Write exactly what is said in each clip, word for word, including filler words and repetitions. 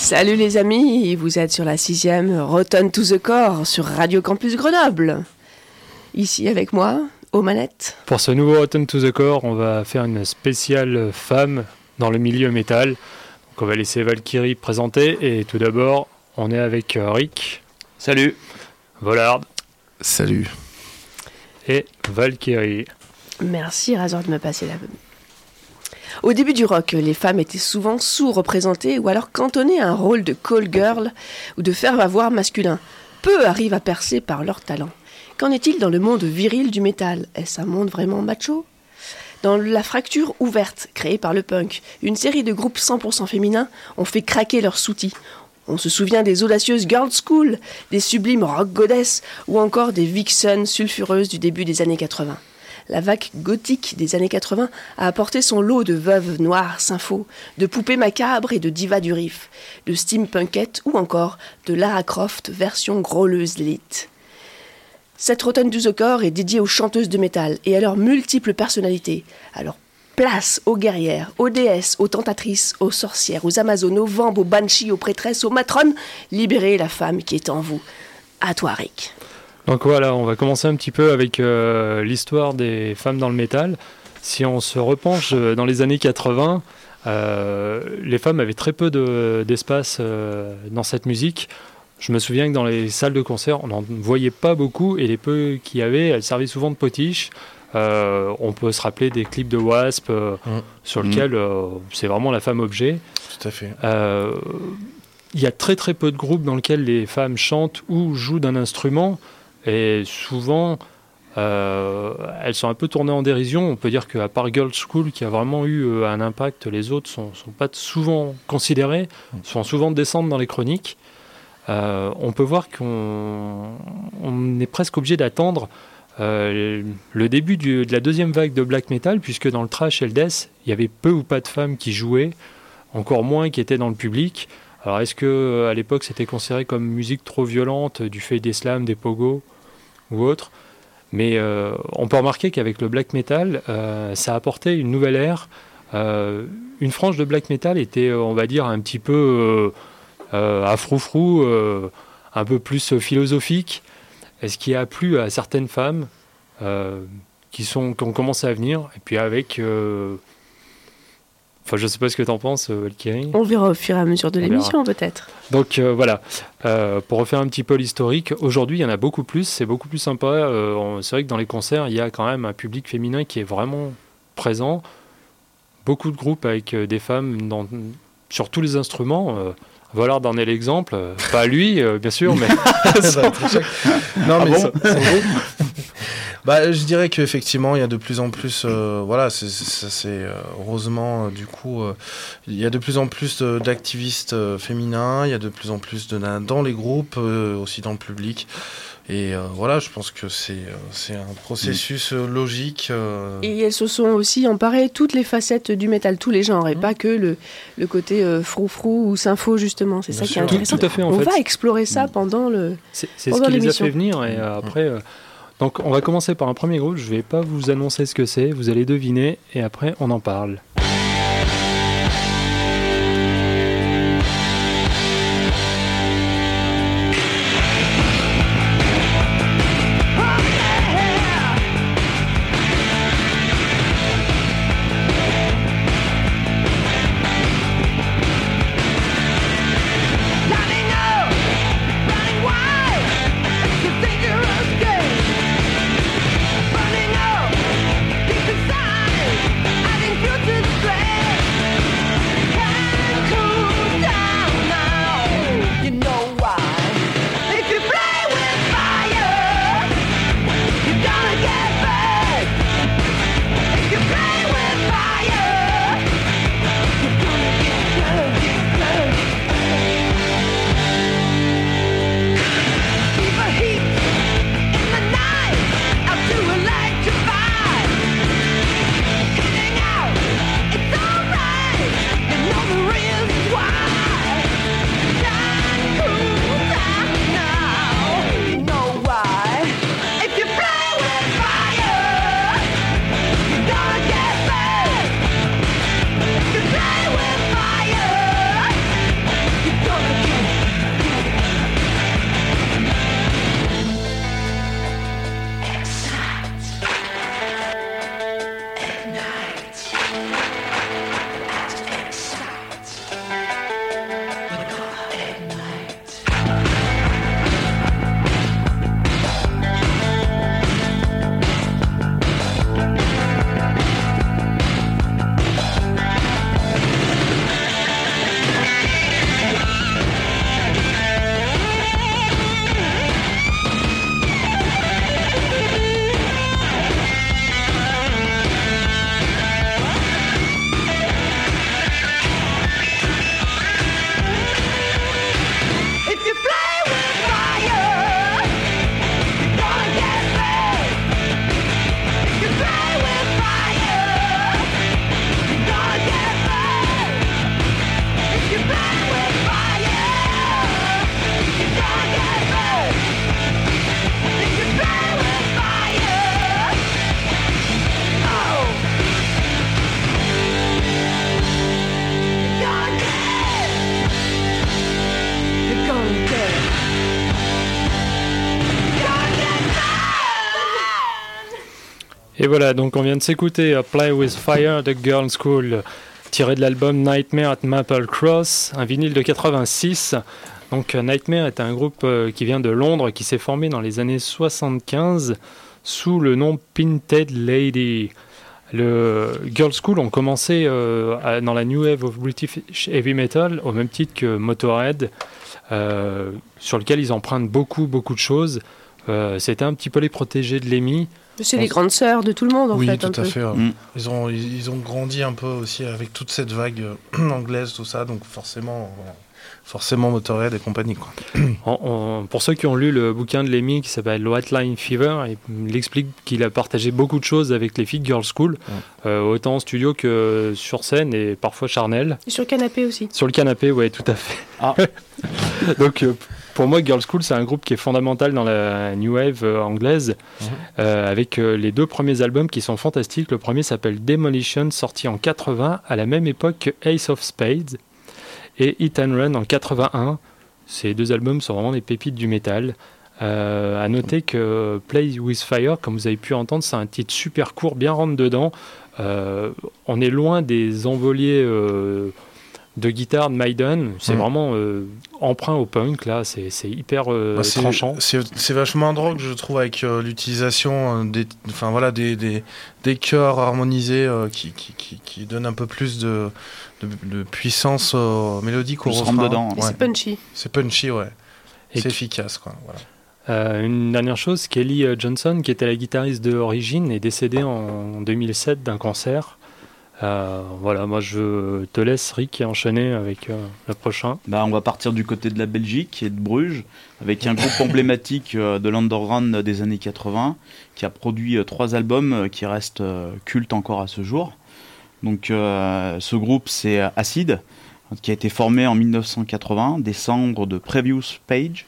Salut les amis, vous êtes sur la sixième Rotten to the Core sur Radio Campus Grenoble. Ici avec moi, aux manettes. Pour ce nouveau Rotten to the Core, on va faire une spéciale femme dans le milieu métal. Donc on va laisser Valkyrie présenter et tout d'abord, on est avec Rick. Salut. Volard. Salut. Et Valkyrie. Merci Razor de me passer la bonne. Au début du rock, les femmes étaient souvent sous-représentées ou alors cantonnées à un rôle de call girl ou de faire-valoir masculin. Peu arrivent à percer par leur talent. Qu'en est-il dans le monde viril du métal ? Est-ce un monde vraiment macho ? Dans la fracture ouverte créée par le punk, une série de groupes cent pour cent féminins ont fait craquer leurs soutis. On se souvient des audacieuses Girls School, des sublimes rock goddess ou encore des vixens sulfureuses du début des années quatre-vingts. La vague gothique des années quatre-vingts a apporté son lot de veuves noires sympho, de poupées macabres et de divas du riff, de steampunkettes ou encore de Lara Croft version grôleuse d'élite. Cette Rotten to the Core est dédiée aux chanteuses de métal et à leurs multiples personnalités. Alors place aux guerrières, aux déesses, aux tentatrices, aux sorcières, aux amazones, aux vambes, aux banshees, aux prêtresses, aux matrones, libérez la femme qui est en vous. À toi Rick. Donc voilà, on va commencer un petit peu avec euh, l'histoire des femmes dans le métal. Si on se repenche euh, dans les années quatre-vingts, euh, les femmes avaient très peu de, d'espace euh, dans cette musique. Je me souviens que dans les salles de concert, on n'en voyait pas beaucoup et les peu qu'il y avait, elles servaient souvent de potiches. Euh, on peut se rappeler des clips de Wasp euh, mmh. sur lesquels mmh. euh, c'est vraiment la femme objet. Tout à fait. Euh, il y a très très peu de groupes dans lesquels les femmes chantent ou jouent d'un instrument. Et souvent, euh, elles sont un peu tournées en dérision. On peut dire qu'à part Girls School, qui a vraiment eu euh, un impact, les autres ne sont, sont pas souvent considérées, sont souvent descentes dans les chroniques. Euh, on peut voir qu'on on est presque obligé d'attendre euh, le début du, de la deuxième vague de black metal, puisque dans le thrash et le death, il y avait peu ou pas de femmes qui jouaient, encore moins qui étaient dans le public. Alors est-ce qu'à l'époque c'était considéré comme musique trop violente du fait des slams, des pogos ou autre, mais euh, on peut remarquer qu'avec le black metal, euh, ça a apporté une nouvelle ère. Euh, une frange de black metal était, on va dire, un petit peu euh, euh, à froufrou, euh, un peu plus philosophique, et ce qui a plu à certaines femmes euh, qui, sont, qui ont commencé à venir, et puis avec... Euh, Enfin, je ne sais pas ce que tu en penses, Valkyrie. On verra au fur et à mesure de On l'émission, verra. Peut-être. Donc, euh, voilà. Euh, pour refaire un petit peu l'historique, aujourd'hui, il y en a beaucoup plus. C'est beaucoup plus sympa. Euh, on, c'est vrai que dans les concerts, il y a quand même un public féminin qui est vraiment présent. Beaucoup de groupes avec euh, des femmes dans, sur tous les instruments. Euh, Volard en est l'exemple. Euh, pas lui, euh, bien sûr, mais... non, ah mais bon ça, bah, je dirais qu'effectivement, il y a de plus en plus, euh, voilà, c'est, c'est, c'est euh, heureusement, euh, du coup, euh, il y a de plus en plus euh, d'activistes euh, féminins, il y a de plus en plus de dans les groupes, euh, aussi dans le public. Et euh, voilà, je pense que c'est, euh, c'est un processus euh, logique. Euh... Et elles se sont aussi emparées toutes les facettes du métal, tous les genres, et mmh. pas que le, le côté euh, froufrou ou sympho, justement. C'est Bien ça sûr. Qui est intéressant. Tout, tout à fait, en On fait. va explorer ça mmh. pendant le C'est, c'est pendant ce qui l'émission. les a fait venir, et euh, après... Euh, donc on va commencer par un premier groupe, je ne vais pas vous annoncer ce que c'est, vous allez deviner et après on en parle. Running out, deep inside, I didn't feel to Et voilà, donc on vient de s'écouter uh, Play With Fire de Girls' School, tiré de l'album Nightmare at Maple Cross, un vinyle de quatre-vingt-six. Donc Nightmare est un groupe euh, qui vient de Londres, qui s'est formé dans les années soixante-quinze sous le nom Painted Lady. Le Girls' School ont commencé euh, à, dans la New Wave of British Heavy Metal, au même titre que Motorhead, euh, sur lequel ils empruntent beaucoup, beaucoup de choses. Euh, c'était un petit peu les protégés de Lemmy. C'est les grandes sœurs de tout le monde, en oui, fait. tout un à peu. fait. Ouais. Mm. Ils, ont, ils, ils ont grandi un peu aussi avec toute cette vague euh, anglaise, tout ça, donc forcément... Voilà. Forcément Motorhead et compagnie, quoi. On, on, pour ceux qui ont lu le bouquin de Lemmy qui s'appelle White Line Fever, il explique qu'il a partagé beaucoup de choses avec les filles de Girls' School, ouais. euh, autant en studio que sur scène et parfois charnel. Et sur le canapé aussi. Sur le canapé, ouais, tout à fait. Ah. Donc euh, pour moi, Girls' School, c'est un groupe qui est fondamental dans la New Wave euh, anglaise, mm-hmm. euh, avec euh, les deux premiers albums qui sont fantastiques. Le premier s'appelle Demolition, sorti en quatre-vingts, à la même époque que Ace of Spades. Et Hit and Run en quatre-vingt-un. Ces deux albums sont vraiment des pépites du métal. Euh, à noter que Play With Fire, comme vous avez pu entendre, c'est un titre super court, bien rentre dedans. Euh, on est loin des envoliers euh, de guitare de Maiden. C'est mmh. vraiment euh, emprunt au punk, là. C'est, c'est hyper euh, bah c'est, tranchant. C'est, c'est vachement un rock, je trouve, avec euh, l'utilisation des, enfin, voilà, des, des, des chœurs harmonisés euh, qui, qui, qui, qui donnent un peu plus de... De, de puissance euh, mélodique au refrain. Dedans. Ouais. C'est punchy. C'est punchy, ouais. Et c'est qui... efficace, quoi. Voilà. Euh, une dernière chose, Kelly Johnson, qui était la guitariste de Origin, est décédée en deux mille sept d'un cancer. Euh, voilà, moi je te laisse, Rick, enchaîner avec euh, le prochain. Bah, on va partir du côté de la Belgique et de Bruges, avec un groupe emblématique euh, de l'underground des années quatre-vingts, qui a produit euh, trois albums euh, qui restent euh, cultes encore à ce jour. Donc euh, ce groupe c'est Acid, qui a été formé en dix-neuf cent quatre-vingts, des cendres de Previous Page.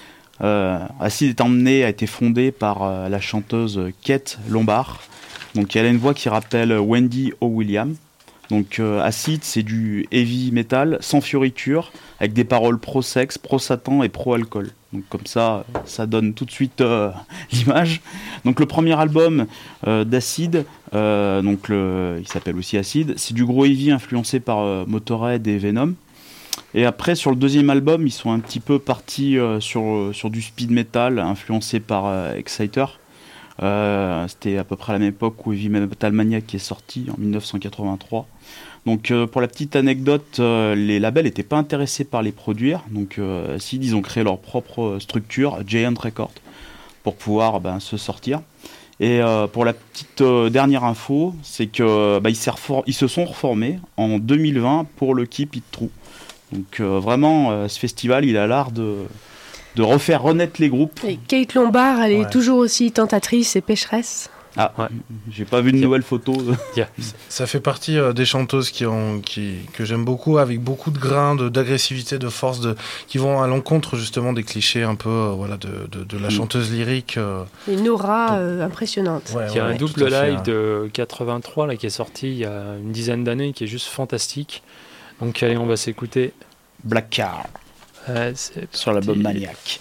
Euh, Acid est emmené, a été fondé par euh, la chanteuse Kate Lombard. Donc elle a une voix qui rappelle Wendy O'William. Donc euh, Acid c'est du heavy metal sans fioriture, avec des paroles pro-sexe, pro-Satan et pro-alcool. Donc comme ça, ça donne tout de suite euh, l'image. Donc le premier album euh, d'Acid, euh, donc le, il s'appelle aussi Acid, c'est du gros heavy influencé par euh, Motorhead et Venom. Et après sur le deuxième album, ils sont un petit peu partis euh, sur, sur du speed metal influencé par euh, Exciter. Euh, c'était à peu près à la même époque où Heavy Metal Maniac est sorti en dix-neuf cent quatre-vingt-trois. Donc euh, pour la petite anecdote, euh, les labels n'étaient pas intéressés par les produire, donc euh, Acid, ils ont créé leur propre structure, Giant Records, pour pouvoir ben, se sortir. Et euh, pour la petite euh, dernière info, c'est que bah, ils, refor- ils se sont reformés en deux mille vingt pour le Keep It True. Donc euh, vraiment, euh, ce festival, il a l'art de, de refaire renaître les groupes. Et Kate Lombard, elle est ouais. toujours aussi tentatrice et pécheresse. Ah, ouais. J'ai pas vu de nouvelles photos. Yeah. Ça fait partie euh, des chanteuses qui ont, qui, que j'aime beaucoup, avec beaucoup de grains, de, d'agressivité, de force, de, qui vont à l'encontre justement des clichés un peu euh, voilà, de, de, de la chanteuse lyrique. Euh, Une aura euh, impressionnante. Ouais, il y a ouais, un double live fait, de quatre-vingt-trois là, qui est sorti il y a une dizaine d'années, qui est juste fantastique. Donc allez, on va s'écouter Black Car euh, sur l'album Maniac.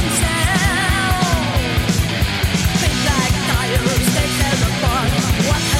What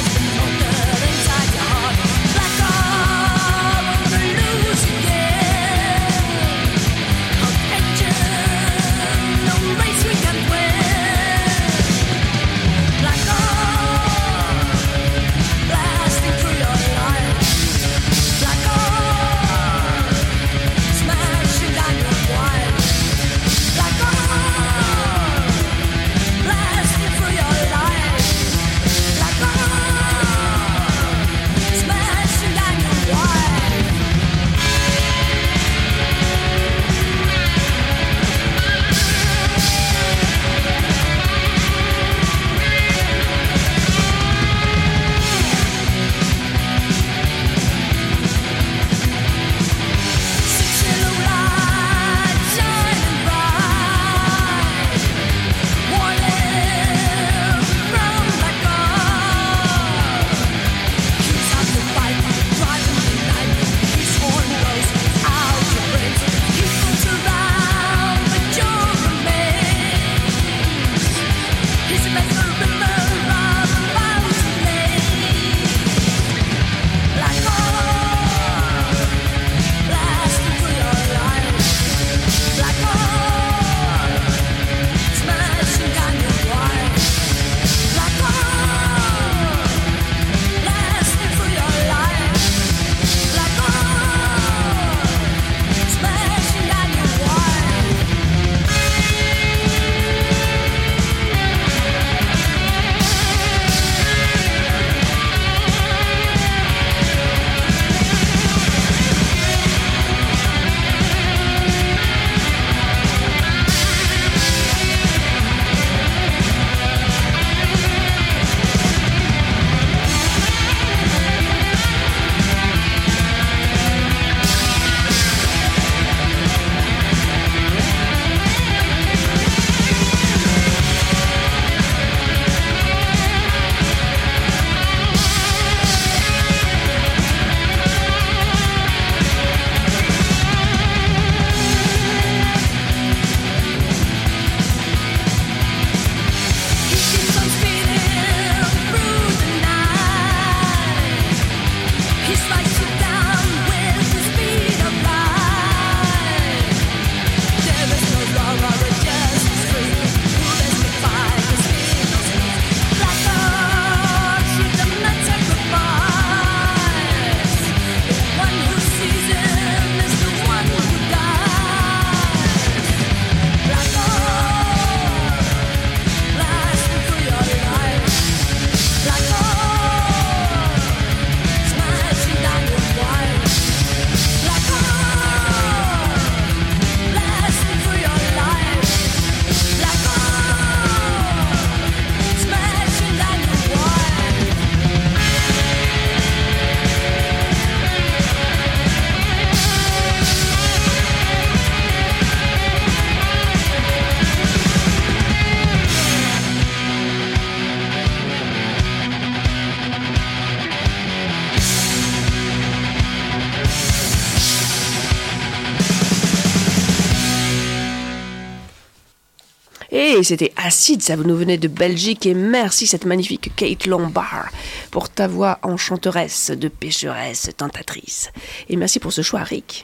Et c'était Acide, ça nous venait de Belgique. Et merci cette magnifique Kate Lombard pour ta voix enchanteresse de pécheresse tentatrice. Et merci pour ce choix, Rick.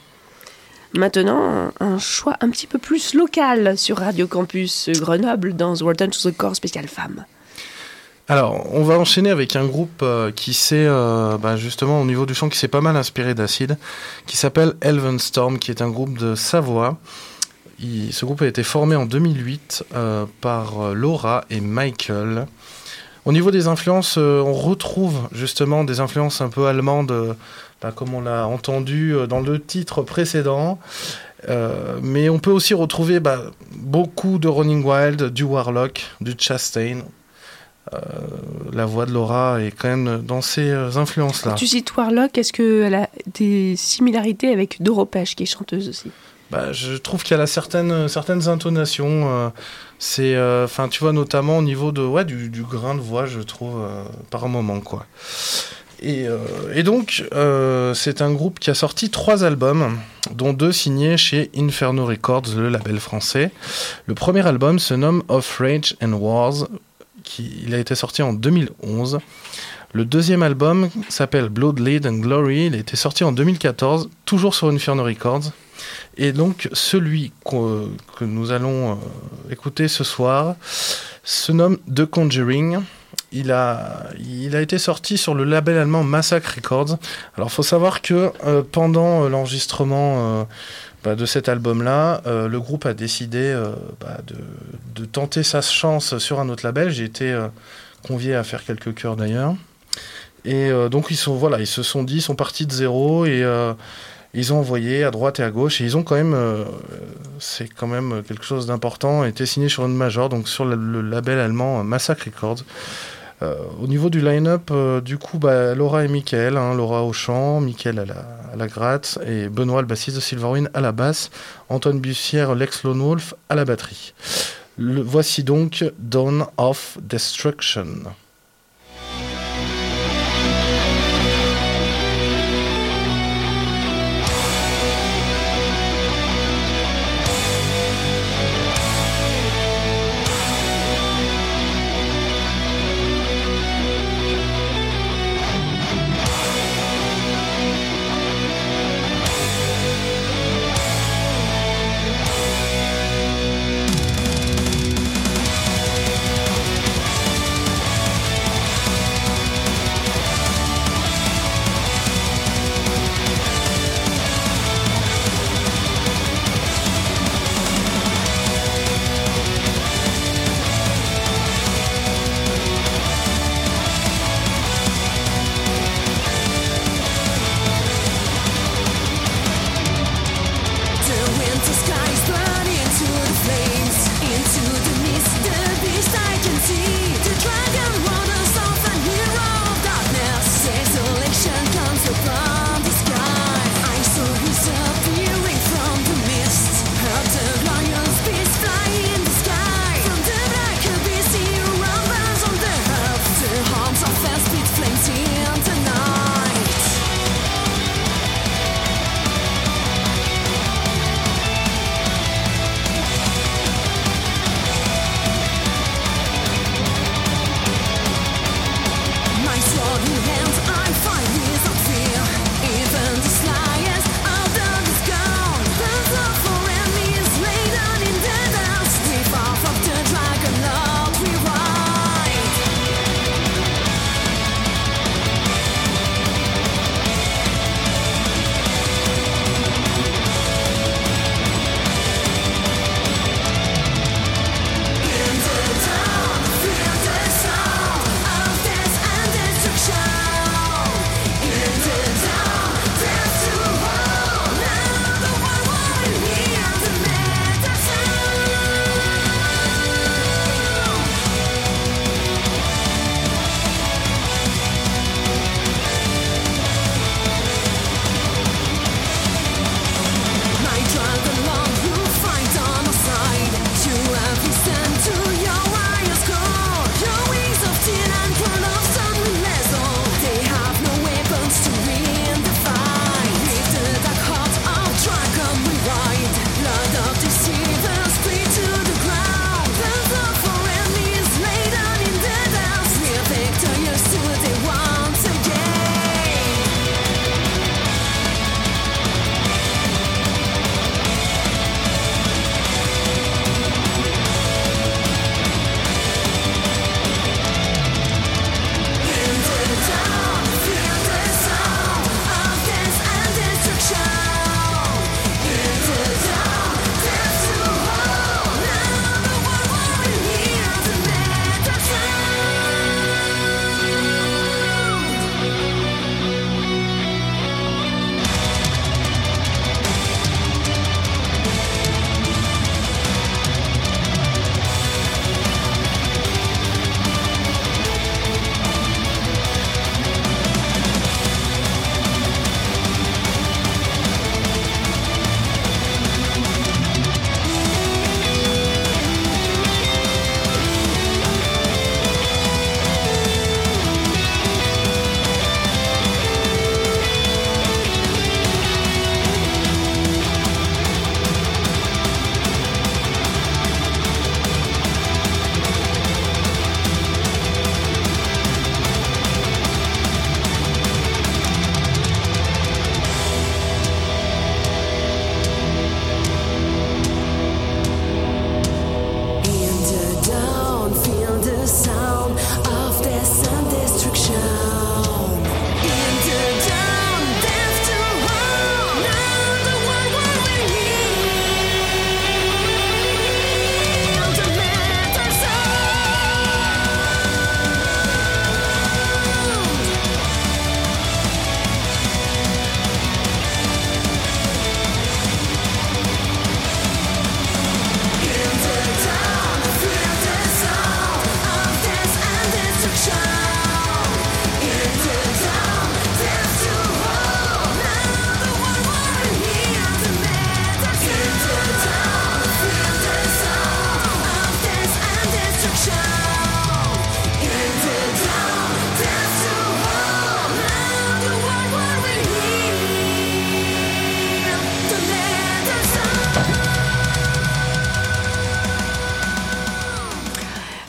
Maintenant, un choix un petit peu plus local sur Radio Campus Grenoble dans The Return to the Core spécial femmes. Alors, on va enchaîner avec un groupe euh, qui s'est, euh, bah, justement, au niveau du chant, qui s'est pas mal inspiré d'Acide, qui s'appelle Elvenstorm, qui est un groupe de Savoie. Il, ce groupe a été formé en deux mille huit euh, par euh, Laura et Michael. Au niveau des influences, euh, on retrouve justement des influences un peu allemandes, euh, bah, comme on l'a entendu euh, dans le titre précédent. Euh, mais on peut aussi retrouver bah, beaucoup de Running Wild, du Warlock, du Chastain. Euh, la voix de Laura est quand même dans ces euh, influences-là. Quand tu cites Warlock, est-ce qu'elle a des similarités avec Doro Pesch, qui est chanteuse aussi? Bah, je trouve qu'elle a certaines, certaines intonations. Euh, c'est, enfin, euh, tu vois, notamment au niveau de, ouais, du, du grain de voix, je trouve, euh, par moment, quoi. Et, euh, et donc, euh, c'est un groupe qui a sorti trois albums, dont deux signés chez Inferno Records, le label français. Le premier album se nomme Of Rage and Wars, qui, il a été sorti en deux mille onze. Le deuxième album s'appelle Blood, Lead and Glory, il a été sorti en deux mille quatorze, toujours sur Inferno Records. Et donc, celui que nous allons euh, écouter ce soir se nomme The Conjuring. Il a, il a été sorti sur le label allemand Massacre Records. Alors, il faut savoir que euh, pendant euh, l'enregistrement euh, bah, de cet album-là, euh, le groupe a décidé euh, bah, de, de tenter sa chance sur un autre label. J'ai été euh, convié à faire quelques chœurs d'ailleurs. Et euh, donc, ils, sont, voilà, ils se sont dit, ils sont partis de zéro et... Euh, ils ont envoyé à droite et à gauche et ils ont quand même, euh, c'est quand même quelque chose d'important, été signé sur une major, donc sur le, le label allemand Massacre Records. Euh, au niveau du line-up, euh, du coup, bah, Laura et Michael, hein, Laura au chant, Michael à la, à la gratte et Benoît, le bassiste de Silverwind, à la basse, Antoine Bussière, Lex Lone Wolf à la batterie. Le, voici donc Dawn of Destruction.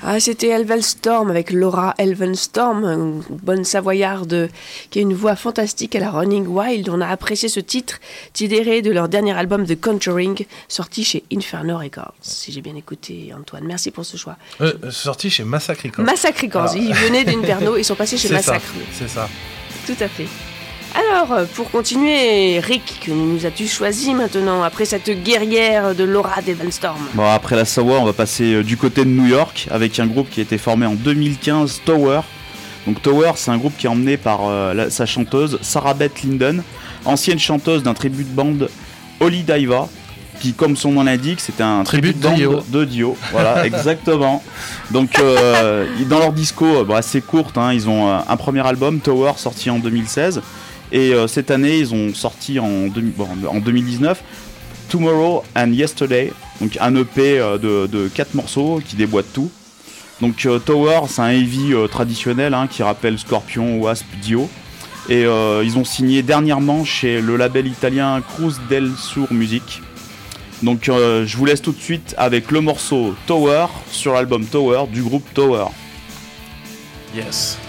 Ah, c'était Elvenstorm avec Laura Elvenstorm, une bonne savoyarde qui a une voix fantastique à la Running Wild. On a apprécié ce titre tiré de leur dernier album The Conjuring, sorti chez Inferno Records. Si j'ai bien écouté, Antoine, merci pour ce choix. Euh, sorti chez Massacre Records. Massacre Records, ah. Ils venaient d'Inferno, ils sont passés chez c'est Massacre. Ça, c'est ça. Tout à fait. Alors, pour continuer, Rick, que nous as-tu choisi maintenant, après cette guerrière de Laura Elvenstorm? Bon, après la Savoie, on va passer du côté de New York, avec un groupe qui a été formé en deux mille quinze, Tower. Donc Tower, c'est un groupe qui est emmené par euh, la, sa chanteuse, Sarah Beth Linden, ancienne chanteuse d'un tribut de bande Holy Diva, qui, comme son nom l'indique, c'est un tribut de bande Dio. de Dio. Voilà, exactement. Donc, euh, dans leur disco, bon, assez courte, hein, ils ont euh, un premier album, Tower, sorti en deux mille seize. Et euh, cette année, ils ont sorti en, deux, bon, en deux mille dix-neuf Tomorrow and Yesterday, donc un E P euh, de, de quatre morceaux qui déboîte tout. Donc euh, Tower, c'est un heavy euh, traditionnel hein, qui rappelle Scorpion, Wasp, Dio. Et euh, ils ont signé dernièrement chez le label italien Cruz del Sur Music. Donc euh, je vous laisse tout de suite avec le morceau Tower sur l'album Tower du groupe Tower. Yes.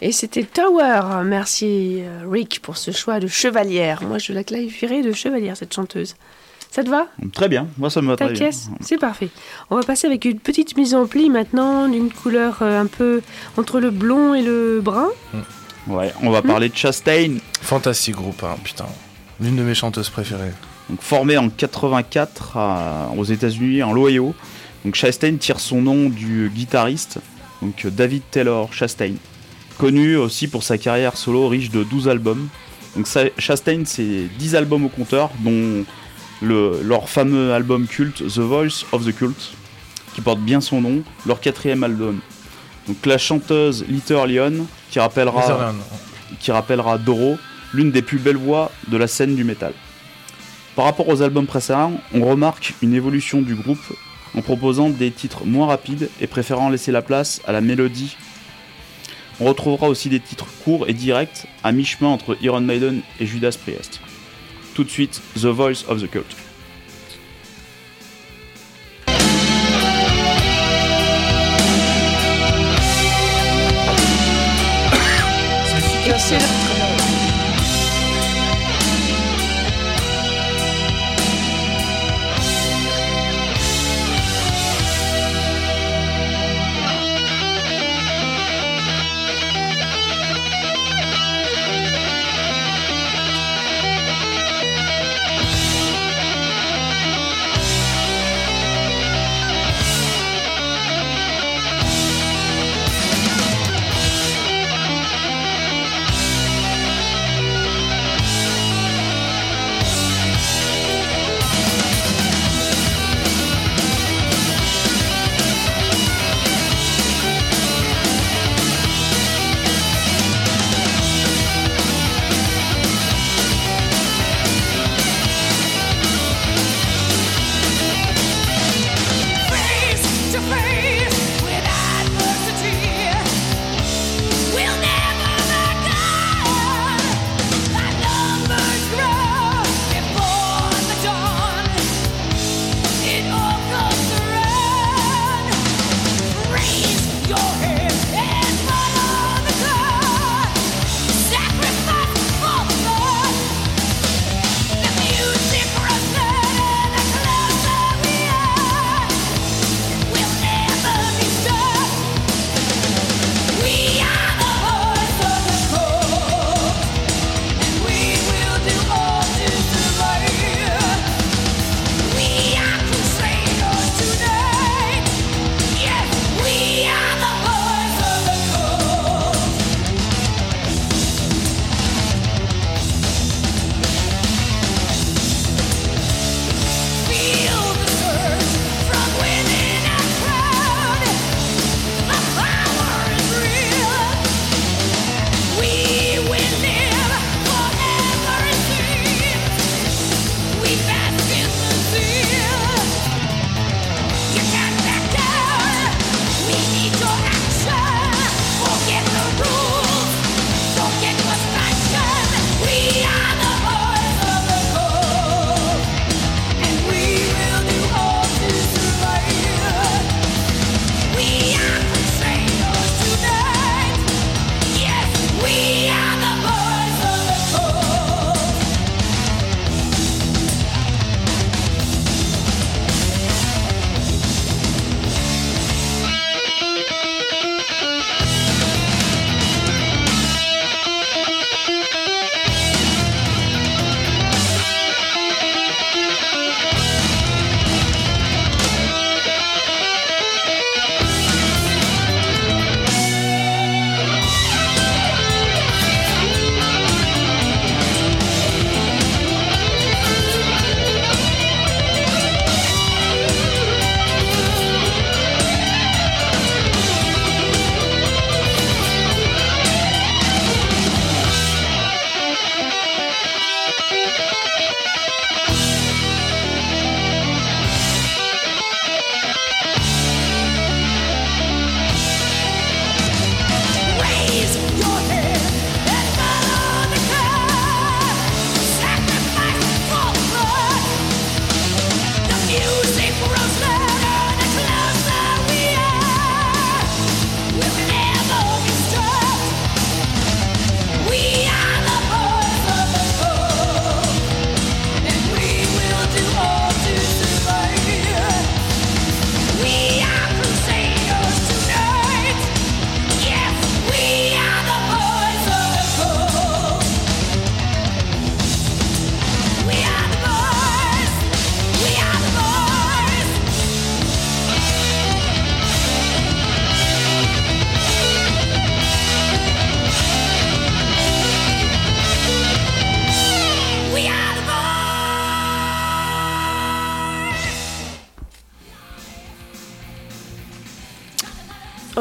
Et c'était Tower. Merci euh, Rick pour ce choix de chevalière. Moi, je la qualifierais de chevalière, cette chanteuse. Ça te va ? Très bien, moi ça me va Ta très bien. caisse, c'est parfait. On va passer avec une petite mise en pli maintenant, d'une couleur euh, un peu entre le blond et le brun. Ouais, on va parler de Chastain. Fantastique groupe, hein, putain. L'une de mes chanteuses préférées. Donc, formé en quatre-vingt-quatre à- aux États-Unis, en l'Ohio. Donc Chastain tire son nom du guitariste, donc David Taylor Chastain, connu aussi pour sa carrière solo riche de douze albums. Donc ça, Chastain, c'est dix albums au compteur, dont le, leur fameux album culte The Voice of the Cult, qui porte bien son nom, leur quatrième album. Donc la chanteuse Little Leon, qui rappellera, Netherlands. qui rappellera Doro, l'une des plus belles voix de la scène du métal. Par rapport aux albums précédents, on remarque une évolution du groupe en proposant des titres moins rapides et préférant laisser la place à la mélodie. On retrouvera aussi des titres courts et directs, à mi-chemin entre Iron Maiden et Judas Priest. Tout de suite, The Voice of the Cult. Excellent.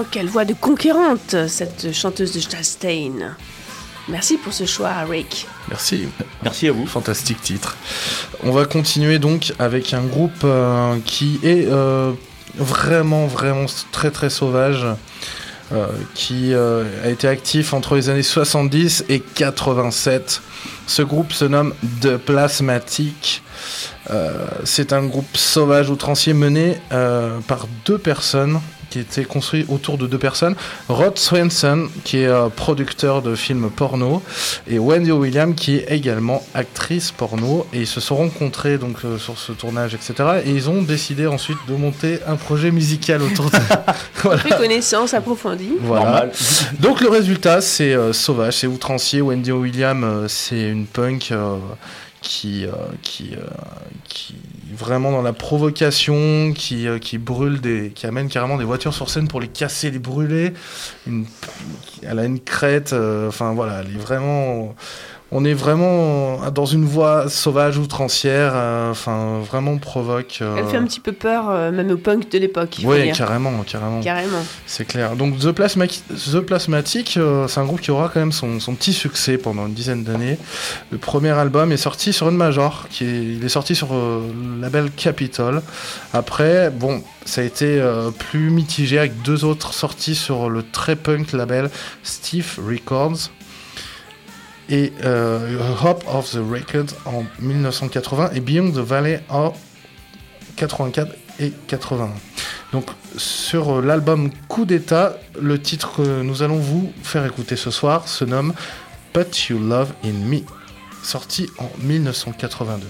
Oh, quelle voix de conquérante, cette chanteuse de Chastain. Merci pour ce choix, Rick. Merci. Merci à vous. Fantastique titre. On va continuer donc avec un groupe euh, qui est euh, vraiment, vraiment très, très sauvage, euh, qui euh, a été actif entre les années soixante-dix et quatre-vingt-sept. Ce groupe se nomme The Plasmatic. Euh, c'est un groupe sauvage outrancier mené euh, par deux personnes, qui était construit autour de deux personnes. Rod Swenson, qui est euh, producteur de films porno, et Wendy Williams, qui est également actrice porno. Et ils se sont rencontrés donc, euh, sur ce tournage, et cetera. Et ils ont décidé ensuite de monter un projet musical autour de... voilà. Fait connaissance approfondie. Voilà. Normal. Donc le résultat, c'est euh, sauvage, c'est outrancier. Wendy Williams, euh, c'est une punk... Euh, qui, euh, qui, euh, qui vraiment dans la provocation, qui, euh, qui brûle des, qui amène carrément des voitures sur scène pour les casser, les brûler. Une, elle a une crête, euh, enfin voilà, elle est vraiment, on est vraiment dans une voie sauvage outrancière, enfin euh, vraiment provoque. Euh... Elle fait un petit peu peur, euh, même au punk de l'époque. Oui, carrément, carrément. Carrément. C'est clair. Donc The, Plasma- The Plasmatic, euh, c'est un groupe qui aura quand même son, son petit succès pendant une dizaine d'années. Le premier album est sorti sur une major, qui est, il est sorti sur euh, le label Capitol. Après, bon, ça a été euh, plus mitigé avec deux autres sorties sur le très punk label Stiff Records. Et euh, Hop of the Records en dix-neuf cent quatre-vingts et Beyond the Valley en quatre-vingt-quatre et quatre-vingt-un. Donc sur l'album Coup d'État, le titre que nous allons vous faire écouter ce soir se nomme Put You Love in Me, sorti en dix-neuf cent quatre-vingt-deux.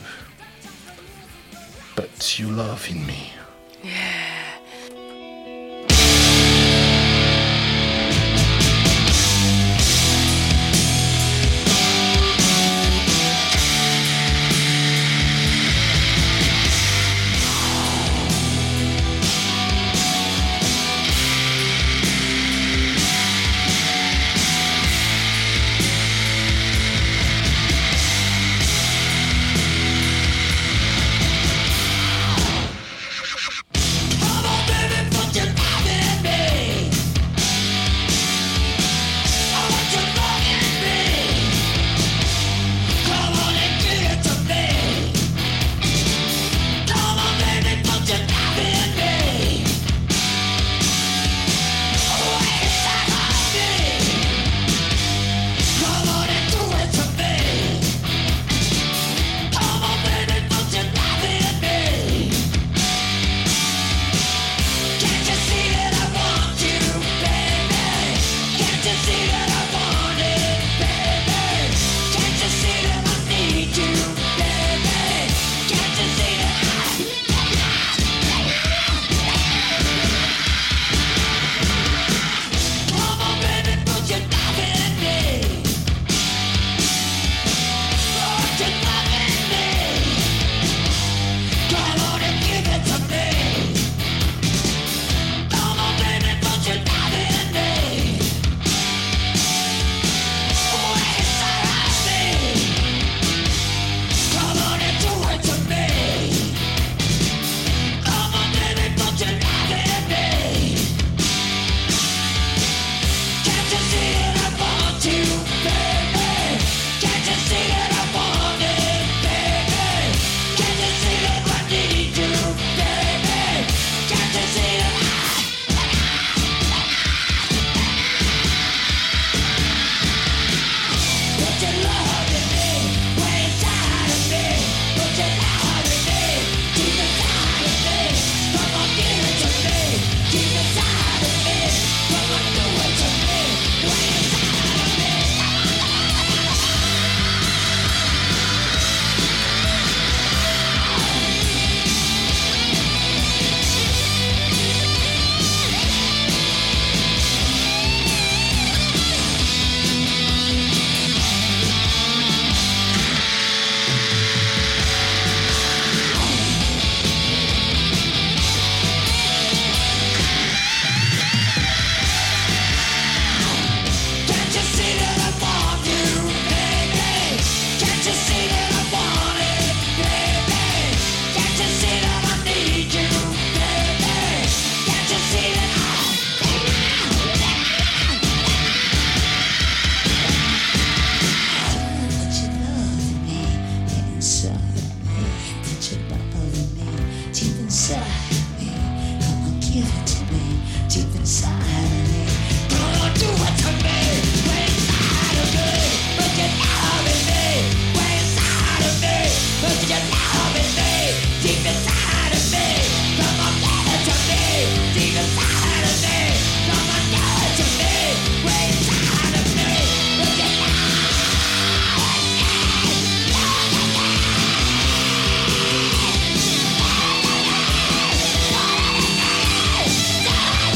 Put You Love in Me. Yeah.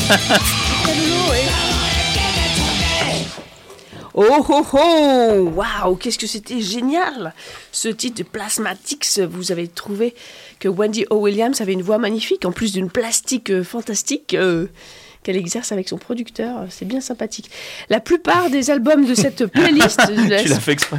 Oh oh oh! Waouh, qu'est-ce que c'était génial! Ce titre de Plasmatics, vous avez trouvé que Wendy O. Williams avait une voix magnifique, en plus d'une plastique euh, fantastique euh, qu'elle exerce avec son producteur. C'est bien sympathique. La plupart des albums de cette playlist... Tu l'as fait exprès.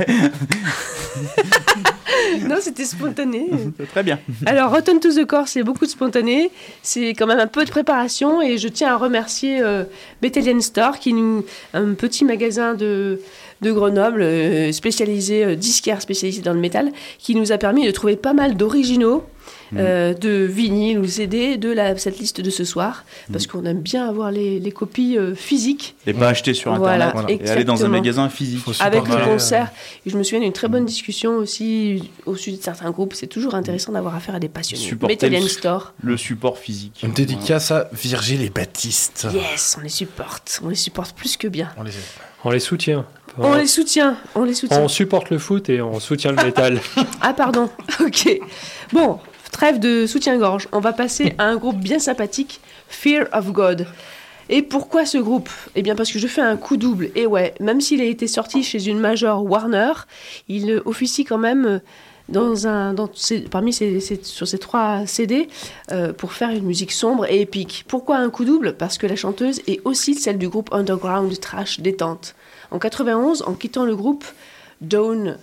Non, c'était spontané. Très bien. Alors, Return to the Core, c'est beaucoup de spontané. C'est quand même un peu de préparation. Et je tiens à remercier euh, Bethelian Store, qui est une- un petit magasin de, de Grenoble, euh, spécialisé, euh, disquaire spécialisé dans le métal, qui nous a permis de trouver pas mal d'originaux. Euh, de vinyle ou C D de la, cette liste de ce soir, parce qu'on aime bien avoir les, les copies euh, physiques. Et pas acheter sur Voilà, Internet. Et aller dans un exactement. magasin physique. Faut Avec supporter, le euh, concert. Et je me souviens d'une très bonne discussion aussi au sujet de certains groupes. C'est toujours intéressant d'avoir affaire à des passionnés. Supporter Metallian le- Store. Le support physique. Une dédicace à Virgile et Baptiste. Yes, on les supporte. On les supporte plus que bien. On les On les soutient. On les soutient. On les soutient. On supporte le foot et on soutient le métal. Ah, pardon. Ok. Bon, trêve de soutien-gorge. On va passer à un groupe bien sympathique, Fear of God. Et pourquoi ce groupe ? Eh bien parce que je fais un coup double. Et ouais, même s'il a été sorti chez une major Warner, il euh, officie quand même dans un, dans ces- parmi ces, ces- sur ces trois C D euh, pour faire une musique sombre et épique. Pourquoi un coup double ? Parce que la chanteuse est aussi celle du groupe underground trash détente. En quatre-vingt-onze, en quittant le groupe, Dawn,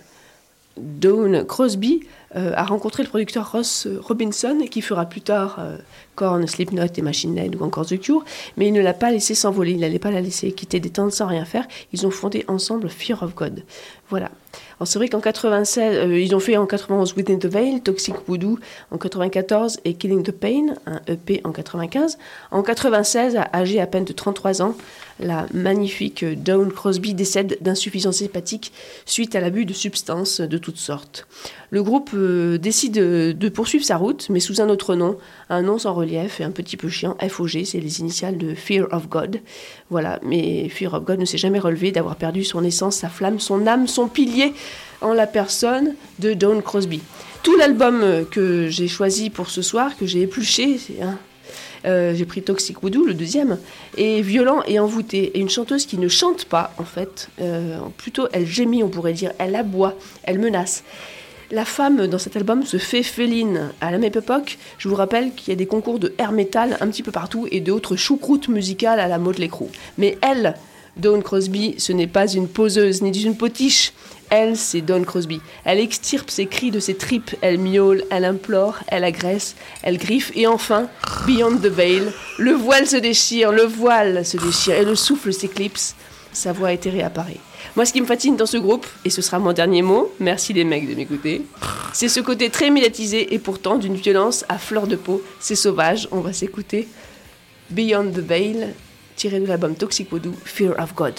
Dawn Crosby euh, a rencontré le producteur Ross Robinson, qui fera plus tard euh, Korn, Slipknot et Machine Head ou encore The Cure, mais il ne l'a pas laissé s'envoler, il n'allait pas la laisser quitter des tentes sans rien faire. Ils ont fondé ensemble Fear of God. Voilà. Alors c'est vrai qu'en quatre-vingt-seize, euh, ils ont fait en quatre-vingt-onze Within the Veil, Toxic Voodoo en quatre-vingt-quatorze et Killing the Pain, un E P en quatre-vingt-quinze. En quatre-vingt-seize, âgée à peine de trente-trois ans, la magnifique Dawn Crosby décède d'insuffisance hépatique suite à l'abus de substances de toutes sortes. Le groupe euh, décide de, de poursuivre sa route, mais sous un autre nom, un nom sans relief et un petit peu chiant, F O G, c'est les initiales de Fear of God. Voilà, mais Fear of God ne s'est jamais relevé d'avoir perdu son essence, sa flamme, son âme, son pilier en la personne de Dawn Crosby. Tout l'album euh, que j'ai choisi pour ce soir, que j'ai épluché, c'est un... Euh, j'ai pris Toxic Voodoo, le deuxième, et violent et envoûté. Et une chanteuse qui ne chante pas, en fait. Euh, plutôt, elle gémit, on pourrait dire. Elle aboie, elle menace. La femme, dans cet album, se fait féline. À la même époque, je vous rappelle qu'il y a des concours de air metal un petit peu partout et d'autres choucroutes musicales à la Motley Crue. Mais elle, Dawn Crosby, ce n'est pas une poseuse ni une potiche. Elle, c'est Dawn Crosby. Elle extirpe ses cris de ses tripes, elle miaule, elle implore, elle agresse, elle griffe, et enfin, Beyond the Veil, le voile se déchire, le voile se déchire, et le souffle s'éclipse, sa voix éthérée apparaît. Moi, ce qui me fascine dans ce groupe, et ce sera mon dernier mot, merci les mecs de m'écouter, c'est ce côté très médiatisé, et pourtant d'une violence à fleur de peau, c'est sauvage. On va s'écouter Beyond the Veil, tiré de l'album Toxic Voodoo, Fear of God.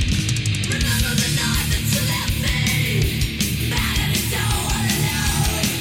Remember the night that you left me, mad at it, don't wanna know.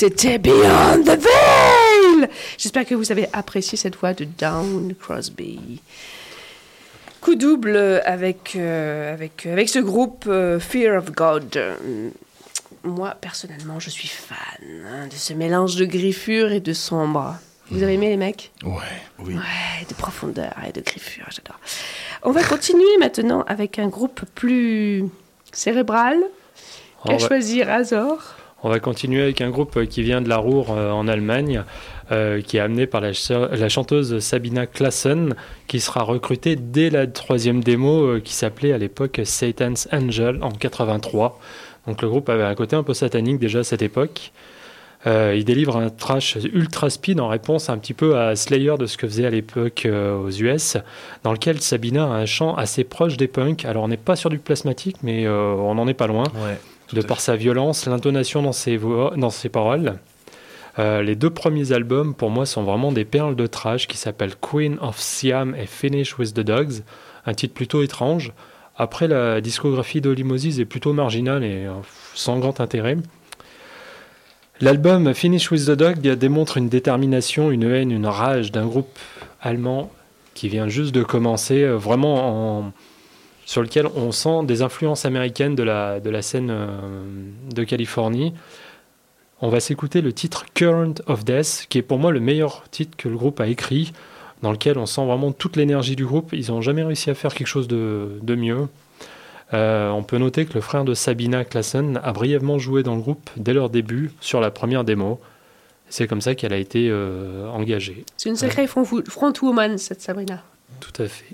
c'était Beyond the Veil. J'espère que vous avez apprécié cette voix de Dawn Crosby. Coup double avec, euh, avec, avec ce groupe euh, Fear of God. Moi, personnellement, je suis fan hein, de ce mélange de griffure et de sombre. Vous avez aimé, les mecs ? Ouais. Oui. Ouais, de profondeur et de griffure, j'adore. On va continuer maintenant avec un groupe plus cérébral qu'a On va- choisi Razor. On va continuer avec un groupe qui vient de la Ruhr euh, en Allemagne, euh, qui est amené par la, ch- la chanteuse Sabina Klassen, qui sera recrutée dès la troisième démo euh, qui s'appelait à l'époque Satan's Angel en quatre-vingt-trois. Donc le groupe avait un côté un peu satanique déjà à cette époque. Euh, il délivre un trash ultra speed en réponse un petit peu à Slayer de ce que faisait à l'époque euh, aux U S, dans lequel Sabina a un chant assez proche des punks. Alors on n'est pas sur du plasmatique, mais euh, on n'en est pas loin. Ouais. tout De à par sa violence, l'intonation dans ses, voix, dans ses paroles. Euh, les deux premiers albums, pour moi, sont vraiment des perles de trash qui s'appellent Queen of Siam et Finish with the Dogs, un titre plutôt étrange. Après, la discographie d'Holly Moses est plutôt marginale et euh, sans grand intérêt. L'album Finish with the Dog démontre une détermination, une haine, une rage d'un groupe allemand qui vient juste de commencer, euh, vraiment en... sur lequel on sent des influences américaines de la, de la scène euh, de Californie. On va s'écouter le titre Current of Death, qui est pour moi le meilleur titre que le groupe a écrit, dans lequel on sent vraiment toute l'énergie du groupe. Ils n'ont jamais réussi à faire quelque chose de, de mieux. Euh, on peut noter que le frère de Sabina Klassen a brièvement joué dans le groupe dès leur début, sur la première démo. C'est comme ça qu'elle a été euh, engagée. C'est une sacrée front- frontwoman, cette Sabrina. Tout à fait.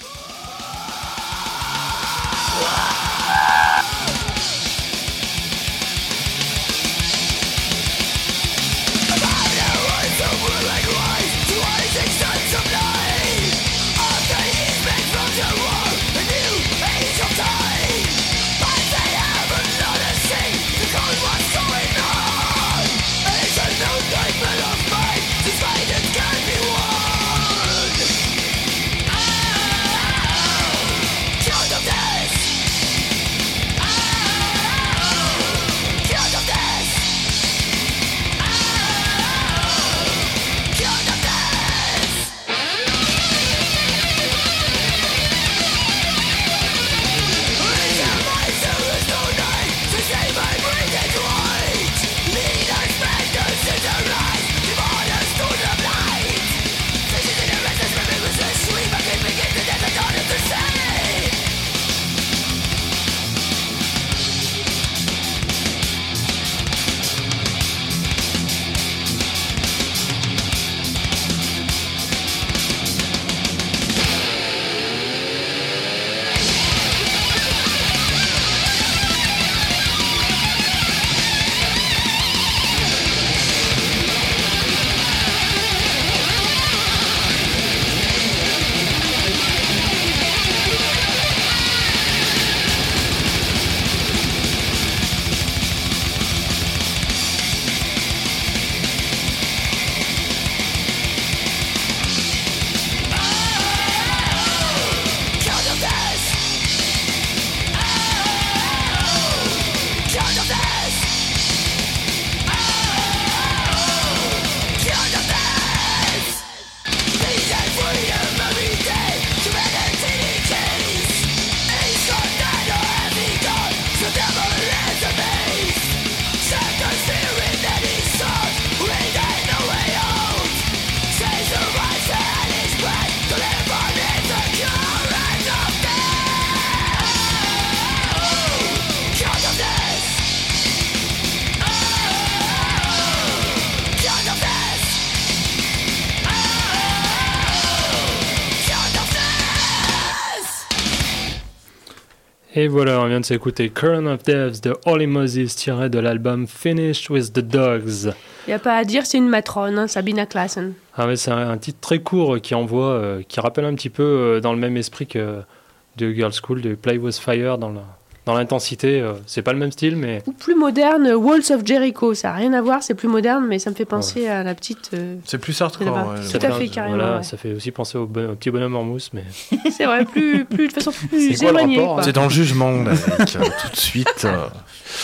Et voilà, on vient de s'écouter Current of Death de Holly Moses tiré de l'album Finished with the Dogs. Il n'y a pas à dire, c'est une matrone, hein, Sabina Klassen. Ah ouais, c'est un, un titre très court qui envoie, euh, qui rappelle un petit peu euh, dans le même esprit que de Girls' School, de Play With Fire dans, la, dans l'intensité. Euh, c'est pas le même style, mais... Ou plus moderne, Walls of Jericho. Ça n'a rien à voir, c'est plus moderne, mais ça me fait penser ouais. à la petite... Euh... C'est plus hardcore. Ouais, Tout à fait, carrément. Voilà, ouais. Ça fait aussi penser au, bon, au petit bonhomme en mousse, mais... C'est vrai, plus, plus, de façon plus c'est éloignée. C'est dans le jugement, là, avec, euh, tout de suite. Euh...